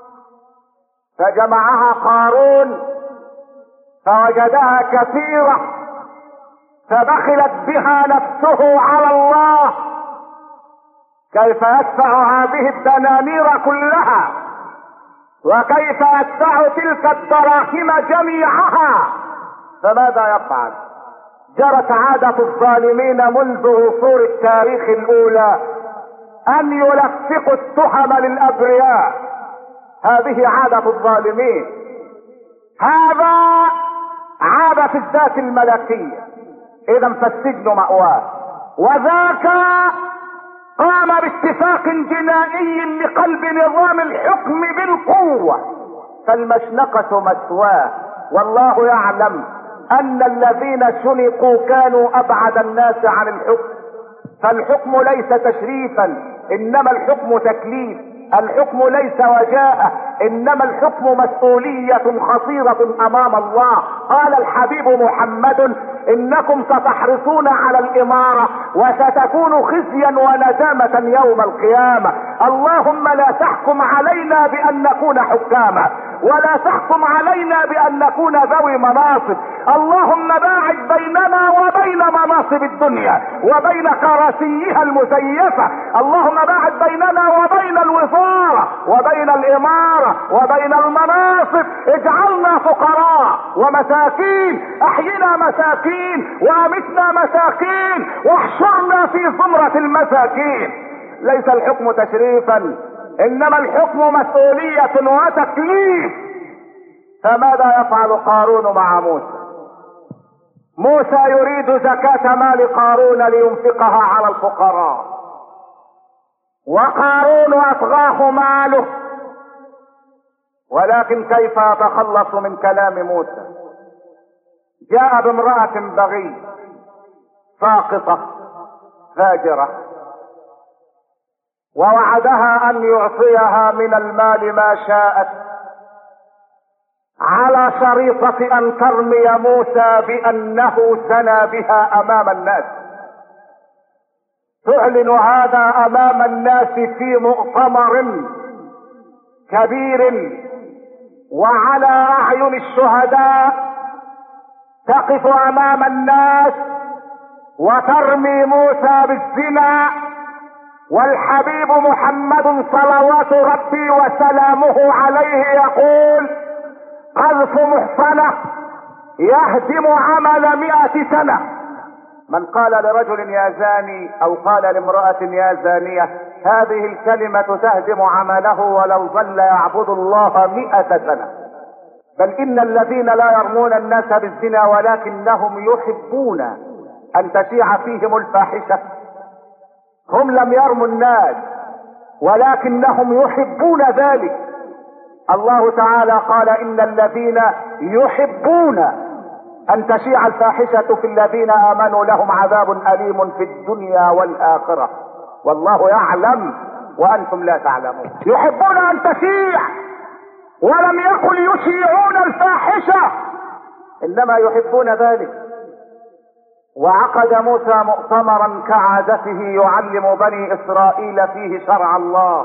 فجمعها قارون فوجدها كثيرة، فبخلت بها نفسه على الله. كيف يدفع هذه الدنانير كلها؟ وكيف يدفع تلك الدراهم جميعها؟ فماذا يفعل؟ جرت عادة الظالمين منذ عصور التاريخ الأولى أن يلفقوا التهم للأبرياء. هذه عادة الظالمين. هذا عادة في الذات الملكية، إذا فالسجن مأواه. وذاك قام باتفاق جنائي لقلب نظام الحكم بالقوة، فالمشنقة مثواه. والله يعلم أن الذين شنقوا كانوا أبعد الناس عن الحكم. فالحكم ليس تشريفا، إنما الحكم تكليف. الحكم ليس وجاهة، إنما الحكم مسؤولية خطيرة أمام الله. قال الحبيب محمد: إنكم ستحرصون على الإمارة وستكون خزيا وندامة يوم القيامة. اللهم لا تحكم علينا بأن نكون حكاما، ولا تحكم علينا بأن نكون ذوي مناصب. اللهم باعد بيننا وبين مناصب الدنيا وبين كراسيها المزيفة. اللهم باعد بيننا وبين الوزارة وبين الإمارة وبين المناصب. اجعلنا فقراء ومساكين، احينا مساكين وامتنا مساكين، واحشرنا في زمرة المساكين. ليس الحكم تشريفا، انما الحكم مسؤولية وتكليف. فماذا يفعل قارون مع موسى؟ موسى يريد زكاة مال قارون لينفقها على الفقراء، وقارون اطغاه ماله. ولكن كيف يتخلص من كلام موسى؟ جاء بامرأة بغي ساقطة فاجرة، ووعدها ان يعطيها من المال ما شاءت، على شريطة ان ترمي موسى بانه زنى بها امام الناس. تعلن هذا امام الناس في مؤتمر كبير وعلى اعين الشهداء، تقف امام الناس وترمي موسى بالزنا. والحبيب محمد صلوات ربي وسلامه عليه يقول: قذف محصنة يهدم عمل 100 سنة. من قال لرجل يا زاني او قال لامرأة يا زانية، هذه الكلمة تهدم عمله ولو ظل يعبد الله 100 سنة. بل ان الذين لا يرمون الناس بالزنا ولكنهم يحبون ان تشيع فيهم الفاحشة، هم لم يرموا الناس ولكنهم يحبون ذلك. الله تعالى قال: ان الذين يحبون ان تشيع الفاحشة في الذين امنوا لهم عذاب اليم في الدنيا والاخرة، والله يعلم وانتم لا تعلمون. يحبون ان تشيع، ولم يقل يشيعون الفاحشة، انما يحبون ذلك. وعقد موسى مؤتمرا كعادته يعلم بني اسرائيل فيه شرع الله،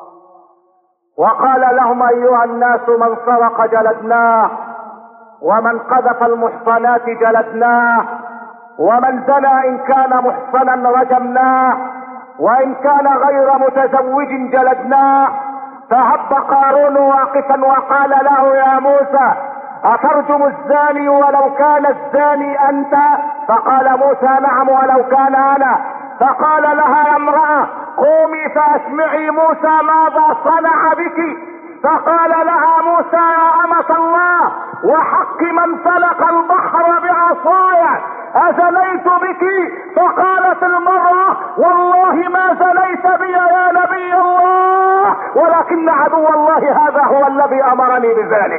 وقال لهم: ايها الناس، من سرق جلدناه، ومن قذف المحصنات جلدناه، ومن زنى ان كان محصنا رجمناه، وان كان غير متزوج جلدناه. فهب قارون واقفا وقال له: يا موسى، اترجم الزاني ولو كان الزاني انت؟ فقال موسى: نعم ولو كان انا. فقال لها يا امرأة: قومي فاسمعي موسى ماذا صنع بك. فقال لها موسى يا أمة الله وحق من سلك البحر بعصاي أزنيت بك؟ فقالت المرأة والله ما زنيت بي يا نبي الله، ولكن عدو الله هذا هو الذي أمرني بذلك.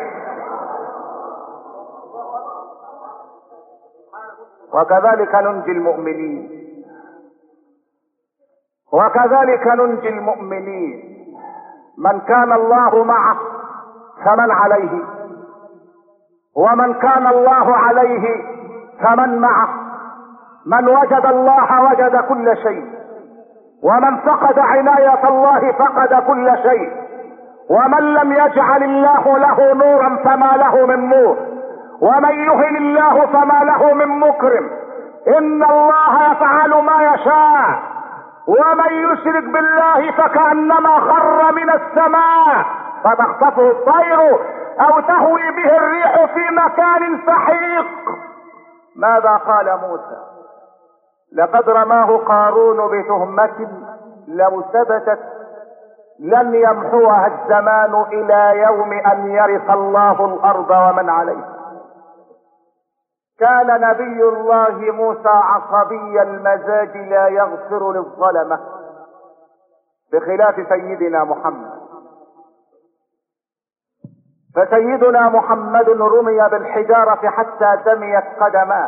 وكذلك ننجي المؤمنين، وكذلك ننجي المؤمنين. من كان الله معه فمن عليه، ومن كان الله عليه فمن معه. من وجد الله وجد كل شيء، ومن فقد عناية الله فقد كل شيء، ومن لم يجعل الله له نورا فما له من نور، ومن يهن الله فما له من مكرم. إن الله يفعل ما يشاء، ومن يشرك بالله فكأنما خر من السماء فتخطفه الطير أو تهوي به الريح في مكان سحيق. ماذا قال موسى؟ لقد رماه قارون بتهمة لو ثبتت لن يمحوها الزمان إلى يوم أن يرث الله الأرض ومن عليها. كان نبي الله موسى عصبي المزاج لا يغفر للظلمة، بخلاف سيدنا محمد. فسيدنا محمد رمي بالحجارة حتى دميت قدماه،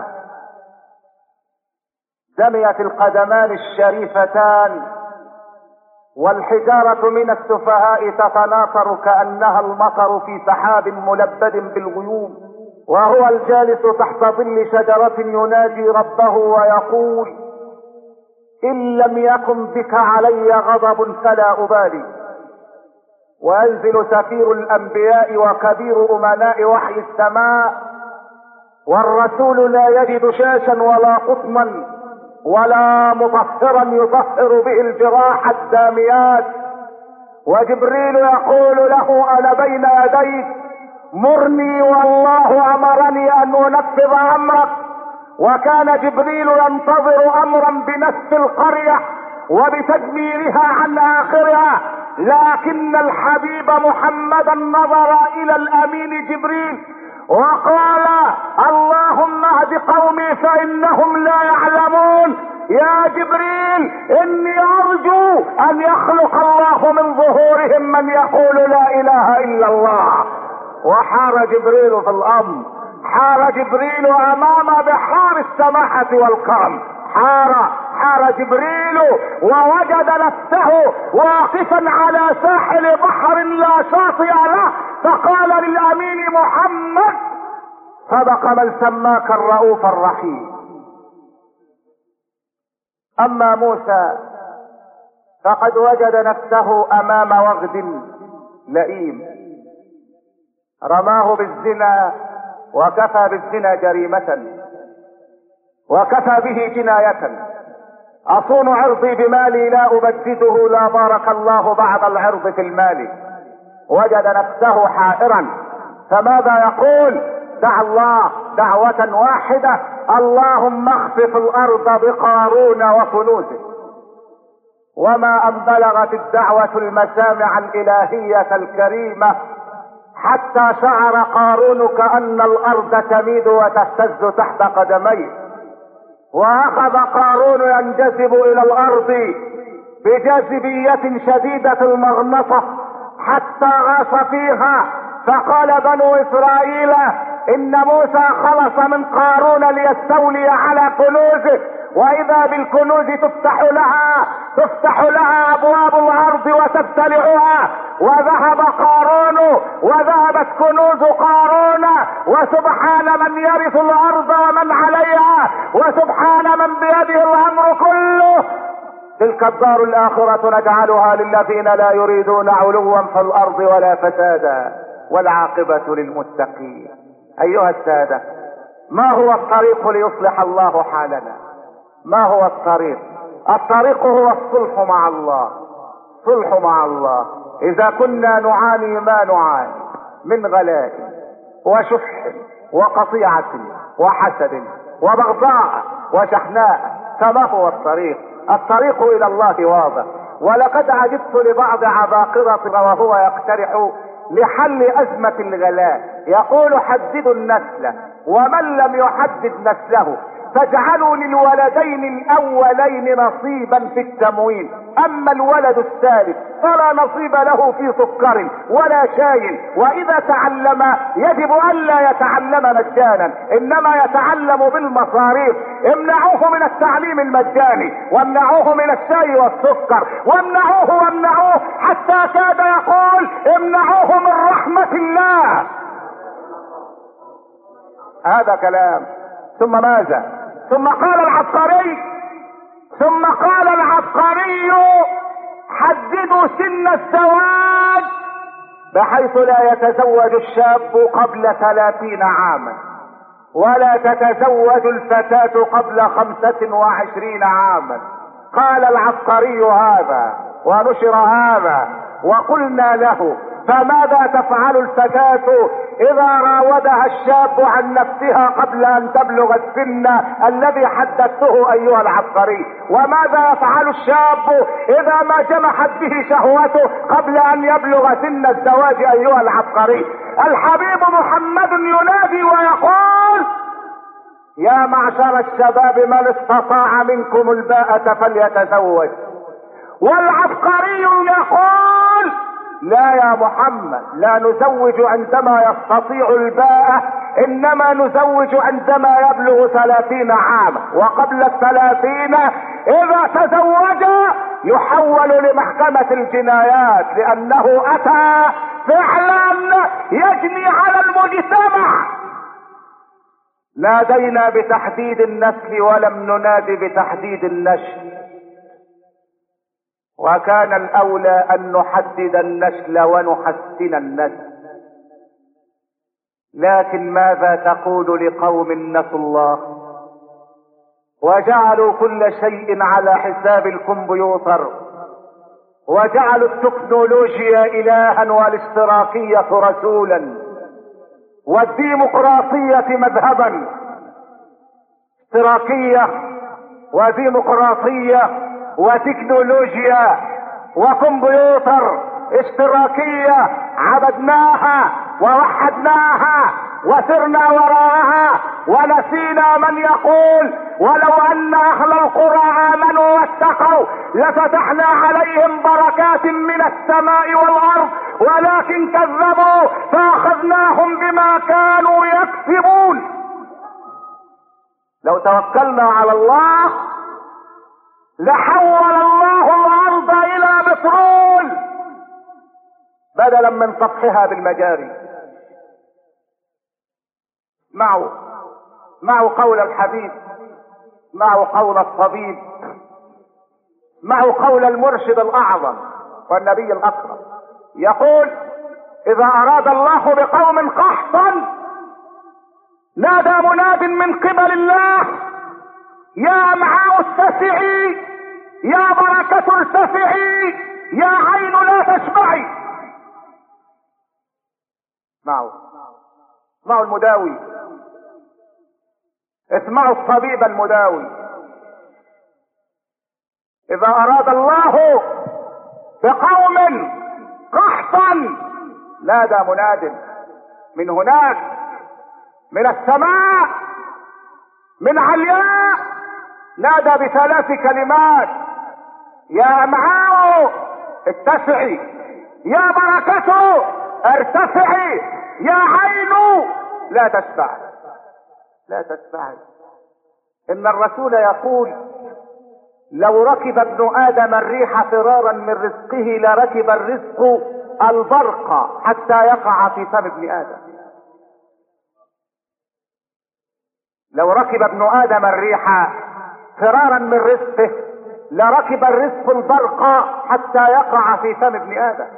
دميت القدمان الشريفتان، والحجارة من السفهاء تتناثر كأنها المطر في سحاب ملبد بالغيوم، وهو الجالس تحت ظل شجرة يناجي ربه ويقول إن لم يكن بك علي غضب فلا أبالي. وينزل سفير الأنبياء وكبير أمناء وحي السماء، والرسول لا يجد شاشا ولا قطنا ولا مطهرا يطهر به الجراح الداميات، وجبريل يقول له أنا بين يديك مرني والله أمرني أن أنفذ أمرك. وكان جبريل ينتظر أمرا بنسف القرية وبتدميرها عن آخرها، لكن الحبيب محمدا نظر إلى الأمين جبريل وقال اللهم اهد قومي فإنهم لا يعلمون. يا جبريل إني أرجو أن يخلق الله من ظهورهم من يقول لا إله إلا الله. وحار جبريل في الأمر، حار جبريل أمام بحار السماحة والكرم، حار جبريل ووجد نفسه واقفا على ساحل بحر لا شاطئ له، فقال للأمين محمد صدق من سماك الرؤوف الرحيم. أما موسى فقد وجد نفسه أمام وغد لئيم، رماه بالزنا وكفى بالزنا جريمة وكفى به جناية. أصون عرضي بمالي لا أبدده، لا بارك الله بعد العرض في المال. وجد نفسه حائرا، فماذا يقول؟ دعا الله دعوة واحدة، اللهم اخسف الأرض بقارون وكنوزه. وما أن بلغت الدعوة المسامع الإلهية الكريمة حتى شعر قارون كأن الأرض تميد وتهتز تحت قدميه، وأخذ قارون ينجذب إلى الأرض بجاذبية شديدة المغنطة حتى غاص فيها. فقال بنو إسرائيل إن موسى خلص من قارون ليستولي على كنوزه، وإذا بالكنوز تفتح لها أبواب الأرض وتبتلعها. وذهب قارون وذهبت كنوز قارون، وسبحان من يرث الأرض ومن عليها، وسبحان من بيده الأمر كله. تلك الدار الآخرة نجعلها للذين لا يريدون علوا في الأرض ولا فسادا والعاقبة للمتقين. أيها السادة، ما هو الطريق ليصلح الله حالنا؟ ما هو الطريق؟ الطريق هو الصلح مع الله، صلح مع الله. إذا كنا نعاني ما نعاني من غلاء وشح وقطيعة وحسد وبغضاء وشحناء، فما هو الطريق؟ الطريق إلى الله واضح. ولقد عجبت لبعض عباقرة وهو يقترح لحل أزمة الغلاء، يقول حددوا النسل، ومن لم يحدد نسله فاجعلوا للولدين الأولين نصيبا في التموين، أما الولد الثالث فلا نصيب له في سكر ولا شاي، وإذا تعلم يجب ألا يتعلم مجانا، إنما يتعلم بالمصاريف. امنعوه من التعليم المجاني، وامنعوه من الشاي والسكر، وامنعوه حتى كاد يقول امنعوه من رحمة الله. هذا كلام. ثم ماذا؟ ثم قال العبقري حددوا سن الزواج بحيث لا يتزوج الشاب قبل 30 عاما، ولا تتزوج الفتاة قبل 25 عاما. قال العبقري هذا ونشر هذا، وقلنا له فماذا تفعل الفتاة اذا راودها الشاب عن نفسها قبل ان تبلغ السن الذي حددته ايها العبقري؟ وماذا يفعل الشاب اذا ما جمحت به شهوته قبل ان يبلغ سن الزواج ايها العبقري؟ الحبيب محمد ينادي ويقول يا معشر الشباب من استطاع منكم الباءة فليتزوج. والعبقري يقول لا يا محمد، لا نزوج عندما يستطيع الباءة، انما نزوج عندما يبلغ 30 عاما، وقبل 30 اذا تزوج يحول لمحكمة الجنايات، لانه اتى فعلا يجني على المجتمع. نادينا بتحديد النسل ولم ننادي بتحديد النشل، وكان الاولى ان نحدد النسل ونحسن النسل. لكن ماذا تقول لقوم نسوا الله وجعلوا كل شيء على حساب الكمبيوتر، وجعلوا التكنولوجيا الها والاشتراكية رسولا والديمقراطية مذهبا؟ اشتراكية وديمقراطية وتكنولوجيا وكمبيوتر. اشتراكية عبدناها ووحدناها وسرنا وراءها، ونسينا من يقول ولو ان اهل القرى امنوا واتقوا لفتحنا عليهم بركات من السماء والارض، ولكن كذبوا فاخذناهم بما كانوا يكسبون. لو توكلنا على الله لحول الله الارض الى بترول بدلا من سطحها بالمجاري. معه قول الحبيب، معه قول الطبيب، معه قول المرشد الاعظم والنبي الاكرم، يقول اذا اراد الله بقوم قحطا نادى مناد من قبل الله يا امعاء اتسعي، يا بركة ارتفعي، يا عين لا تشبعي. معه المداوي، اسمعوا الطبيب المداوي. اذا اراد الله بقوم قحطا نادى مناد من هناك، من السماء، من علياء، نادى ب3 كلمات: يا امعاء اتسعي، يا بركة ارتفعي، يا عين لا تشبعي. لا تشبعي. ان الرسول يقول لو ركب ابن ادم الريح فرارا من رزقه لركب الرزق البرق حتى يقع في فم ابن ادم. لو ركب ابن ادم الريح فرارا من رزقه لركب الرزق البرق حتى يقع في فم ابن ادم.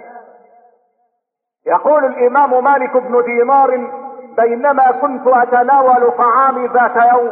يقول الامام مالك بن دينار: بينما كنت اتناول طعامي ذات يوم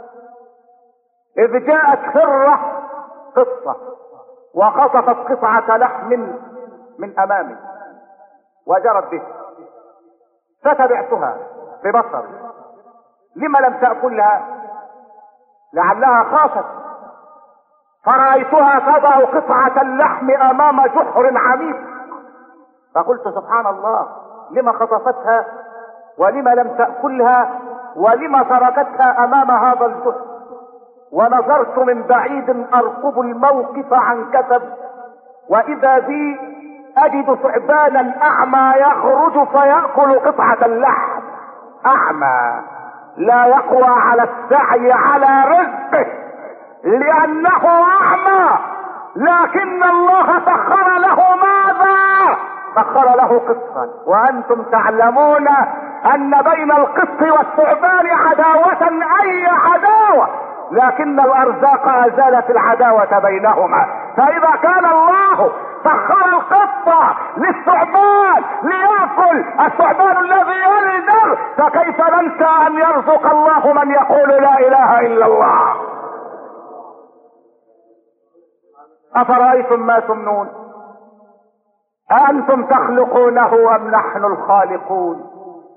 اذ جاءت هرة قطة وخطفت قطعة لحم من امامي وجرت به، فتبعتها ببصري. لما لم تأكلها؟ لعلها خافت. فرأيتها تضع قطعة اللحم امام جحر عميق، فقلت سبحان الله، لما خطفتها ولما لم تأكلها ولما تركتها امام هذا الجحر؟ ونظرت من بعيد ارقب الموقف عن كثب، واذا بي اجد ثعبانا اعمى يخرج فيأكل قطعة اللحم، اعمى لا يقوى على السعي على رزقه لانه اعمى، لكن الله سخر له ماذا؟ سخر له قسطا. وانتم تعلمون ان بين القسط والثعبان عداوة، اي عداوة، لكن الارزاق ازالت العداوة بينهما. فاذا كان الله سخر القطة للثعبان ليأكل الثعبان الذي يلدغ، فكيف ننسى ان يرزق الله من يقول لا اله الا الله؟ افرأيتم ما تمنون أأنتم تخلقونه ام نحن الخالقون؟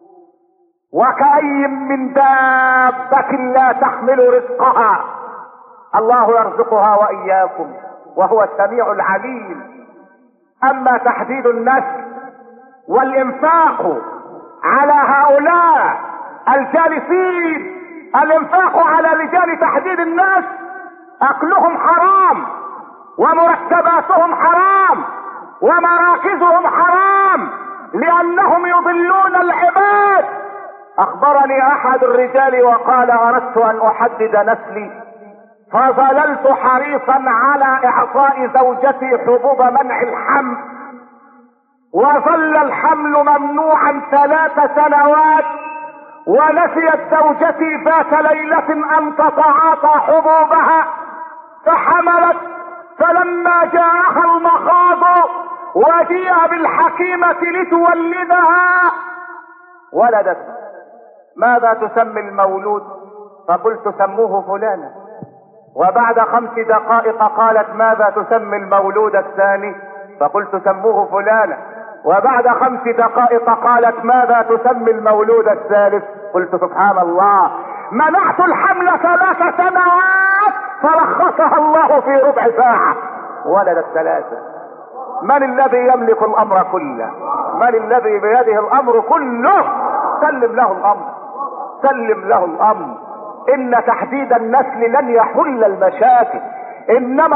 وكأي من دابة لا تحمل رزقها، الله يرزقها وإياكم وهو السميع العليم. اما تحديد النسل والانفاق على هؤلاء الجالسين، الانفاق على رجال تحديد النسل، اكلهم حرام ومرتباتهم حرام ومراكزهم حرام لانهم يضلون العباد. اخبرني احد الرجال وقال اردت ان احدد نسلي، فظللت حريصا على اعطاء زوجتي حبوب منع الحمل، وظل الحمل ممنوعا 3 سنوات، ونسيت زوجتي ذات ليلة ان تتعاطى حبوبها فحملت، فلما جاءها المخاض وجيء بالحكيمة لتولدها ولدت. ماذا تسمي المولود؟ فقلت سموه فلانا. وبعد 5 دقائق قالت ماذا تسمي المولود الثاني؟ فقلت سموه فلانا. وبعد 5 دقائق قالت ماذا تسمي المولود الثالث؟ قلت سبحان الله، منعت الحمل 3 سنوات فرخصها الله في ربع ساعة، ولدت 3. من الذي يملك الامر كله؟ من الذي بيده الامر كله؟ سلم له الامر، سلم له الامر. ان تحديد النسل لن يحل المشاكل، انما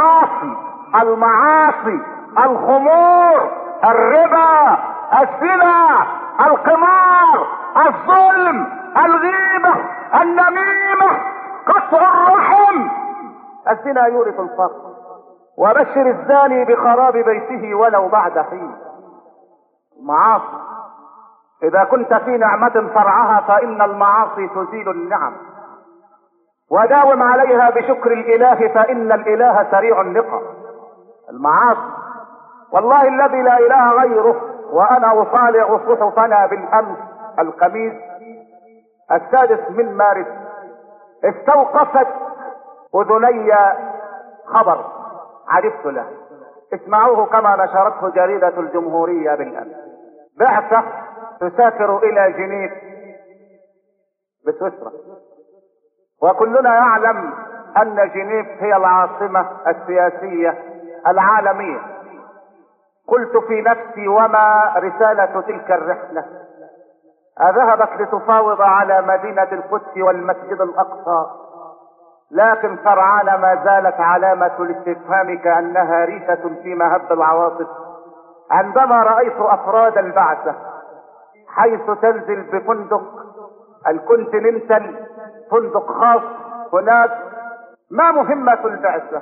المعاصي الخمور، الربا، الزنا، القمار، الظلم، الغيبة، النميمة، قطع الرحم. الزنا يورث الفقر، وبشر الزاني بخراب بيته ولو بعد حين. معاصي، اذا كنت في نعمة فرعها فان المعاصي تزيل النعم، وداوم عليها بشكر الاله فان الاله سريع النقم. المعاصي والله الذي لا اله غيره، وانا اطالع صحفنا بالامس الخميس 6 من مارس، استوقفت اذني خبر عرفت له، اسمعوه كما نشرته جريدة الجمهورية بالامس. بعثة تسافر الى جنيف بسويسرا، وكلنا يعلم ان جنيف هي العاصمة السياسية العالمية. قلت في نفسي وما رسالة تلك الرحلة؟ أذهبت لتفاوض على مدينة القدس والمسجد الأقصى، لكن سرعان ما زالت علامة الاستفهام كأنها ريشة في مهب العواصف عندما رأيت أفراد البعثة حيث تنزل بفندق الكونتيننتال، فندق خاص هناك. ما مهمة البعثة؟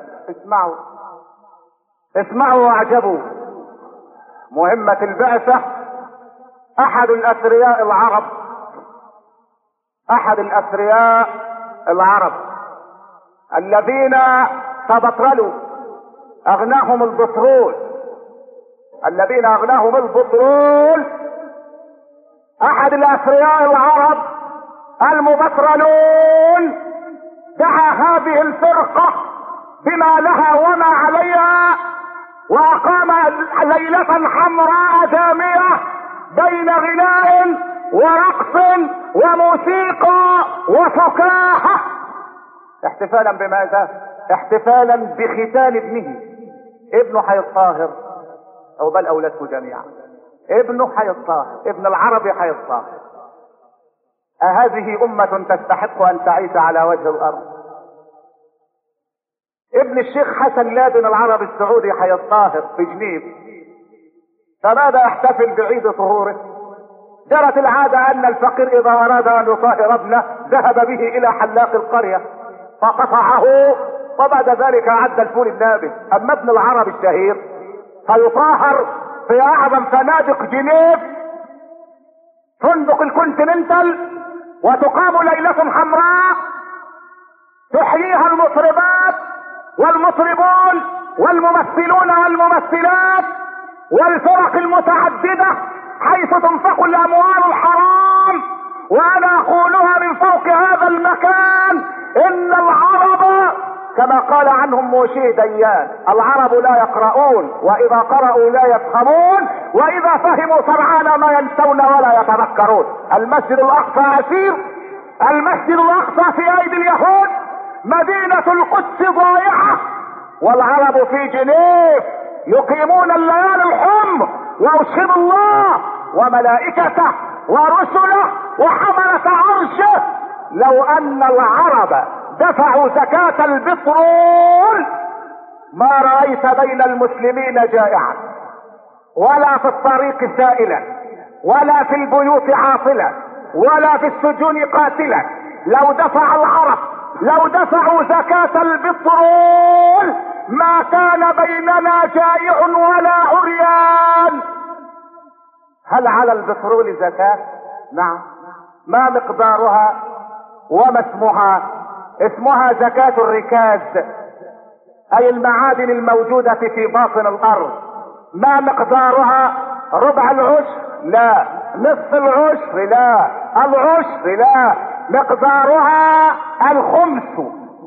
اسمعوا واعجبوا. مهمة البعثة احد الاثرياء العرب الذين تبطرلوا اغناهم البترول، احد الاثرياء العرب المبطرلون دعا هذه الفرقة بما لها وما عليها، واقام ليلة حمراء دامية بين غناء ورقص وموسيقى وفكاهة. احتفالا بماذا؟ احتفالا بختان ابنه هيتطهر، او بل اولاده جميعا، ابنه هيتطهر، ابن العربي هيتطهر. أهذه أمة تستحق أن تعيش على وجه الأرض؟ ابن الشيخ حسن لادن العربي السعودي هيتطهر في جنيف، فماذا يحتفل بعيد طهوره؟ جرت العادة أن الفقير إذا أراد أن يطهر ابنه ذهب به إلى حلاق القرية فقطعه، وبعد ذلك عد الفول النابت. أما ابن العربي الشهير فيطهر في أعظم فنادق جنيف، فندق الكونتيننتال، وتقام ليلة حمراء تحييها المطربات والمطربون والممثلون والممثلات والفرق المتعددة، حيث تنفق الأموال الحرام. وأنا أقولها من فوق هذا المكان، إن العرب كما قال عنهم موشيه ديان: العرب لا يقرؤون، وإذا قرأوا لا يفهمون، وإذا فهموا سرعان ما ينسون ولا يتذكرون. المسجد الأقصى أسير، المسجد الأقصى في أيدي اليهود، مدينة القدس ضائعة، والعرب في جنيف يقيمون الليالي الحمر، وأشهد الله وملائكته ورسله وحملة عرشه لو أن العرب دفعوا زكاة البترول ما رأيت بين المسلمين جائعا، ولا في الطريق سائلا، ولا في البيوت عاطلا، ولا في السجون قاتلا. لو دفع العرب، لو دفعوا زكاة البترول ما كان بيننا جائع ولا عريان. هل على البترول زكاة؟ نعم. ما مقدارها وما اسمها؟ اسمها زكاة الركاز، اي المعادن الموجودة في باطن الارض. ما مقدارها؟ ربع العشر؟ لا. نصف العشر؟ لا. العشر؟ لا. مقدارها الخمس.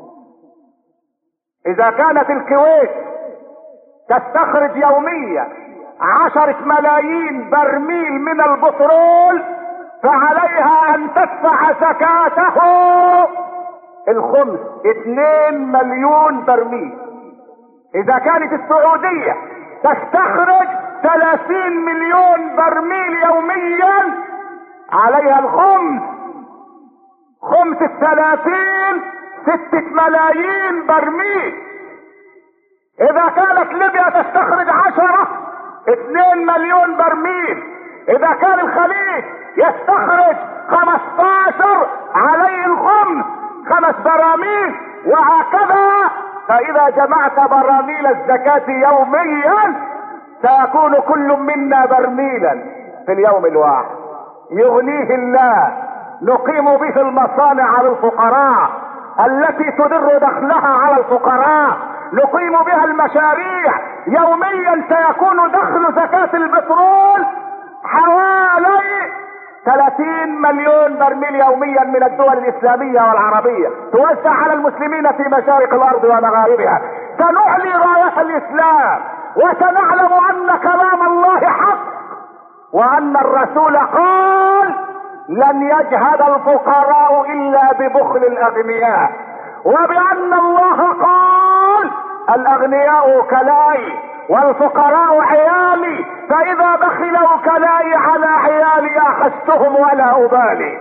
اذا كانت الكويت تستخرج يوميا 10 ملايين برميل من البترول، فعليها ان تدفع زكاته الخمس، 2 مليون برميل. اذا كانت السعودية تستخرج 30 مليون برميل يوميا، عليها الخمس، خمس 30 6 ملايين برميل. اذا كانت ليبيا تستخرج 10 2 مليون برميل. اذا كان الخليج يستخرج 15 عليه الخمس، 5 براميل، وهكذا. فاذا جمعت براميل الزكاة يوميا سيكون كل منا برميلا في اليوم الواحد، يغنيه الله. نقيم به المصانع للفقراء التي تدر دخلها على الفقراء، نقيم بها المشاريع. يوميا سيكون دخل زكاة البترول حوالي 30 مليون برميل يوميا من الدول الاسلامية والعربية، توزع على المسلمين في مشارق الارض ومغاربها. سنعلي راية الاسلام، وسنعلم ان كلام الله حق، وان الرسول قال: لن يجهد الفقراء الا ببخل الاغنياء، وبان الله قال: الاغنياء كلاي والفقراء عيالي، فاذا بخلوا كلاي على عيالي اخذتهم ولا ابالي.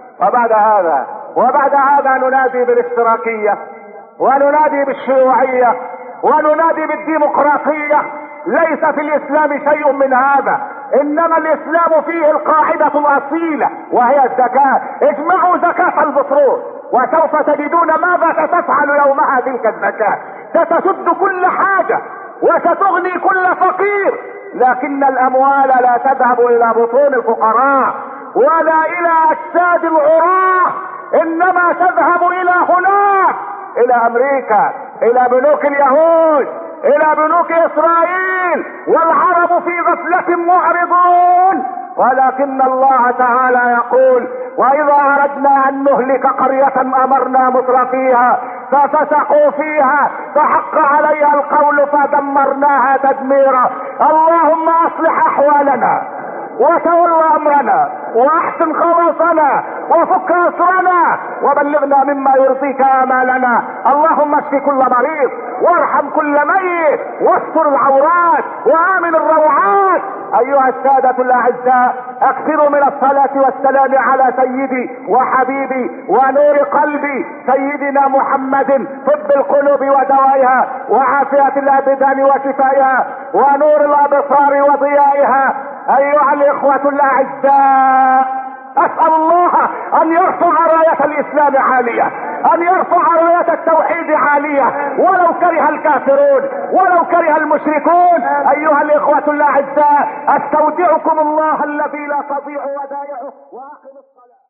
وبعد هذا ننادي بالاشتراكية، وننادي بالشيوعية، وننادي بالديمقراطية. ليس في الاسلام شيء من هذا، انما الاسلام فيه القاعدة الاصيلة وهي الزكاة. اجمعوا زكاة البترول وسوف تجدون ماذا ستفعل يومها تلك الزكاة. ستسد كل حاجة وستغني كل فقير، لكن الاموال لا تذهب الى بطون الفقراء ولا الى اجساد العراة، انما تذهب الى هناك، الى امريكا، الى بنوك اليهود، الى بنوك اسرائيل، والعرب في غفلة معرضون. ولكن الله تعالى يقول: واذا اردنا ان نهلك قرية امرنا مترفيها ففسقوا فيها فحق عليها القول فدمرناها تدميرا. اللهم اصلح احوالنا وتول امرنا واحسن خلاصنا وفك اسرنا وبلغنا مما يرضيك امالنا. اللهم اشف كل مريض وارحم كل ميت واستر العورات وامن الروعات. ايها السادة الاعزاء، اكثروا من الصلاة والسلام على سيدي وحبيبي ونور قلبي سيدنا محمد، طب القلوب ودوائها وعافية الابدان وشفائها ونور الابصار وضيائها. ايها الاخوة الاعزاء، اسأل الله ان يرفع راية الاسلام عالية، ان يرفع راية التوحيد عالية، ولو كره الكافرون ولو كره المشركون. ايها الاخوة الاعزاء، استودعكم الله الذي لا تضيع ودائعه واقم الصلاة.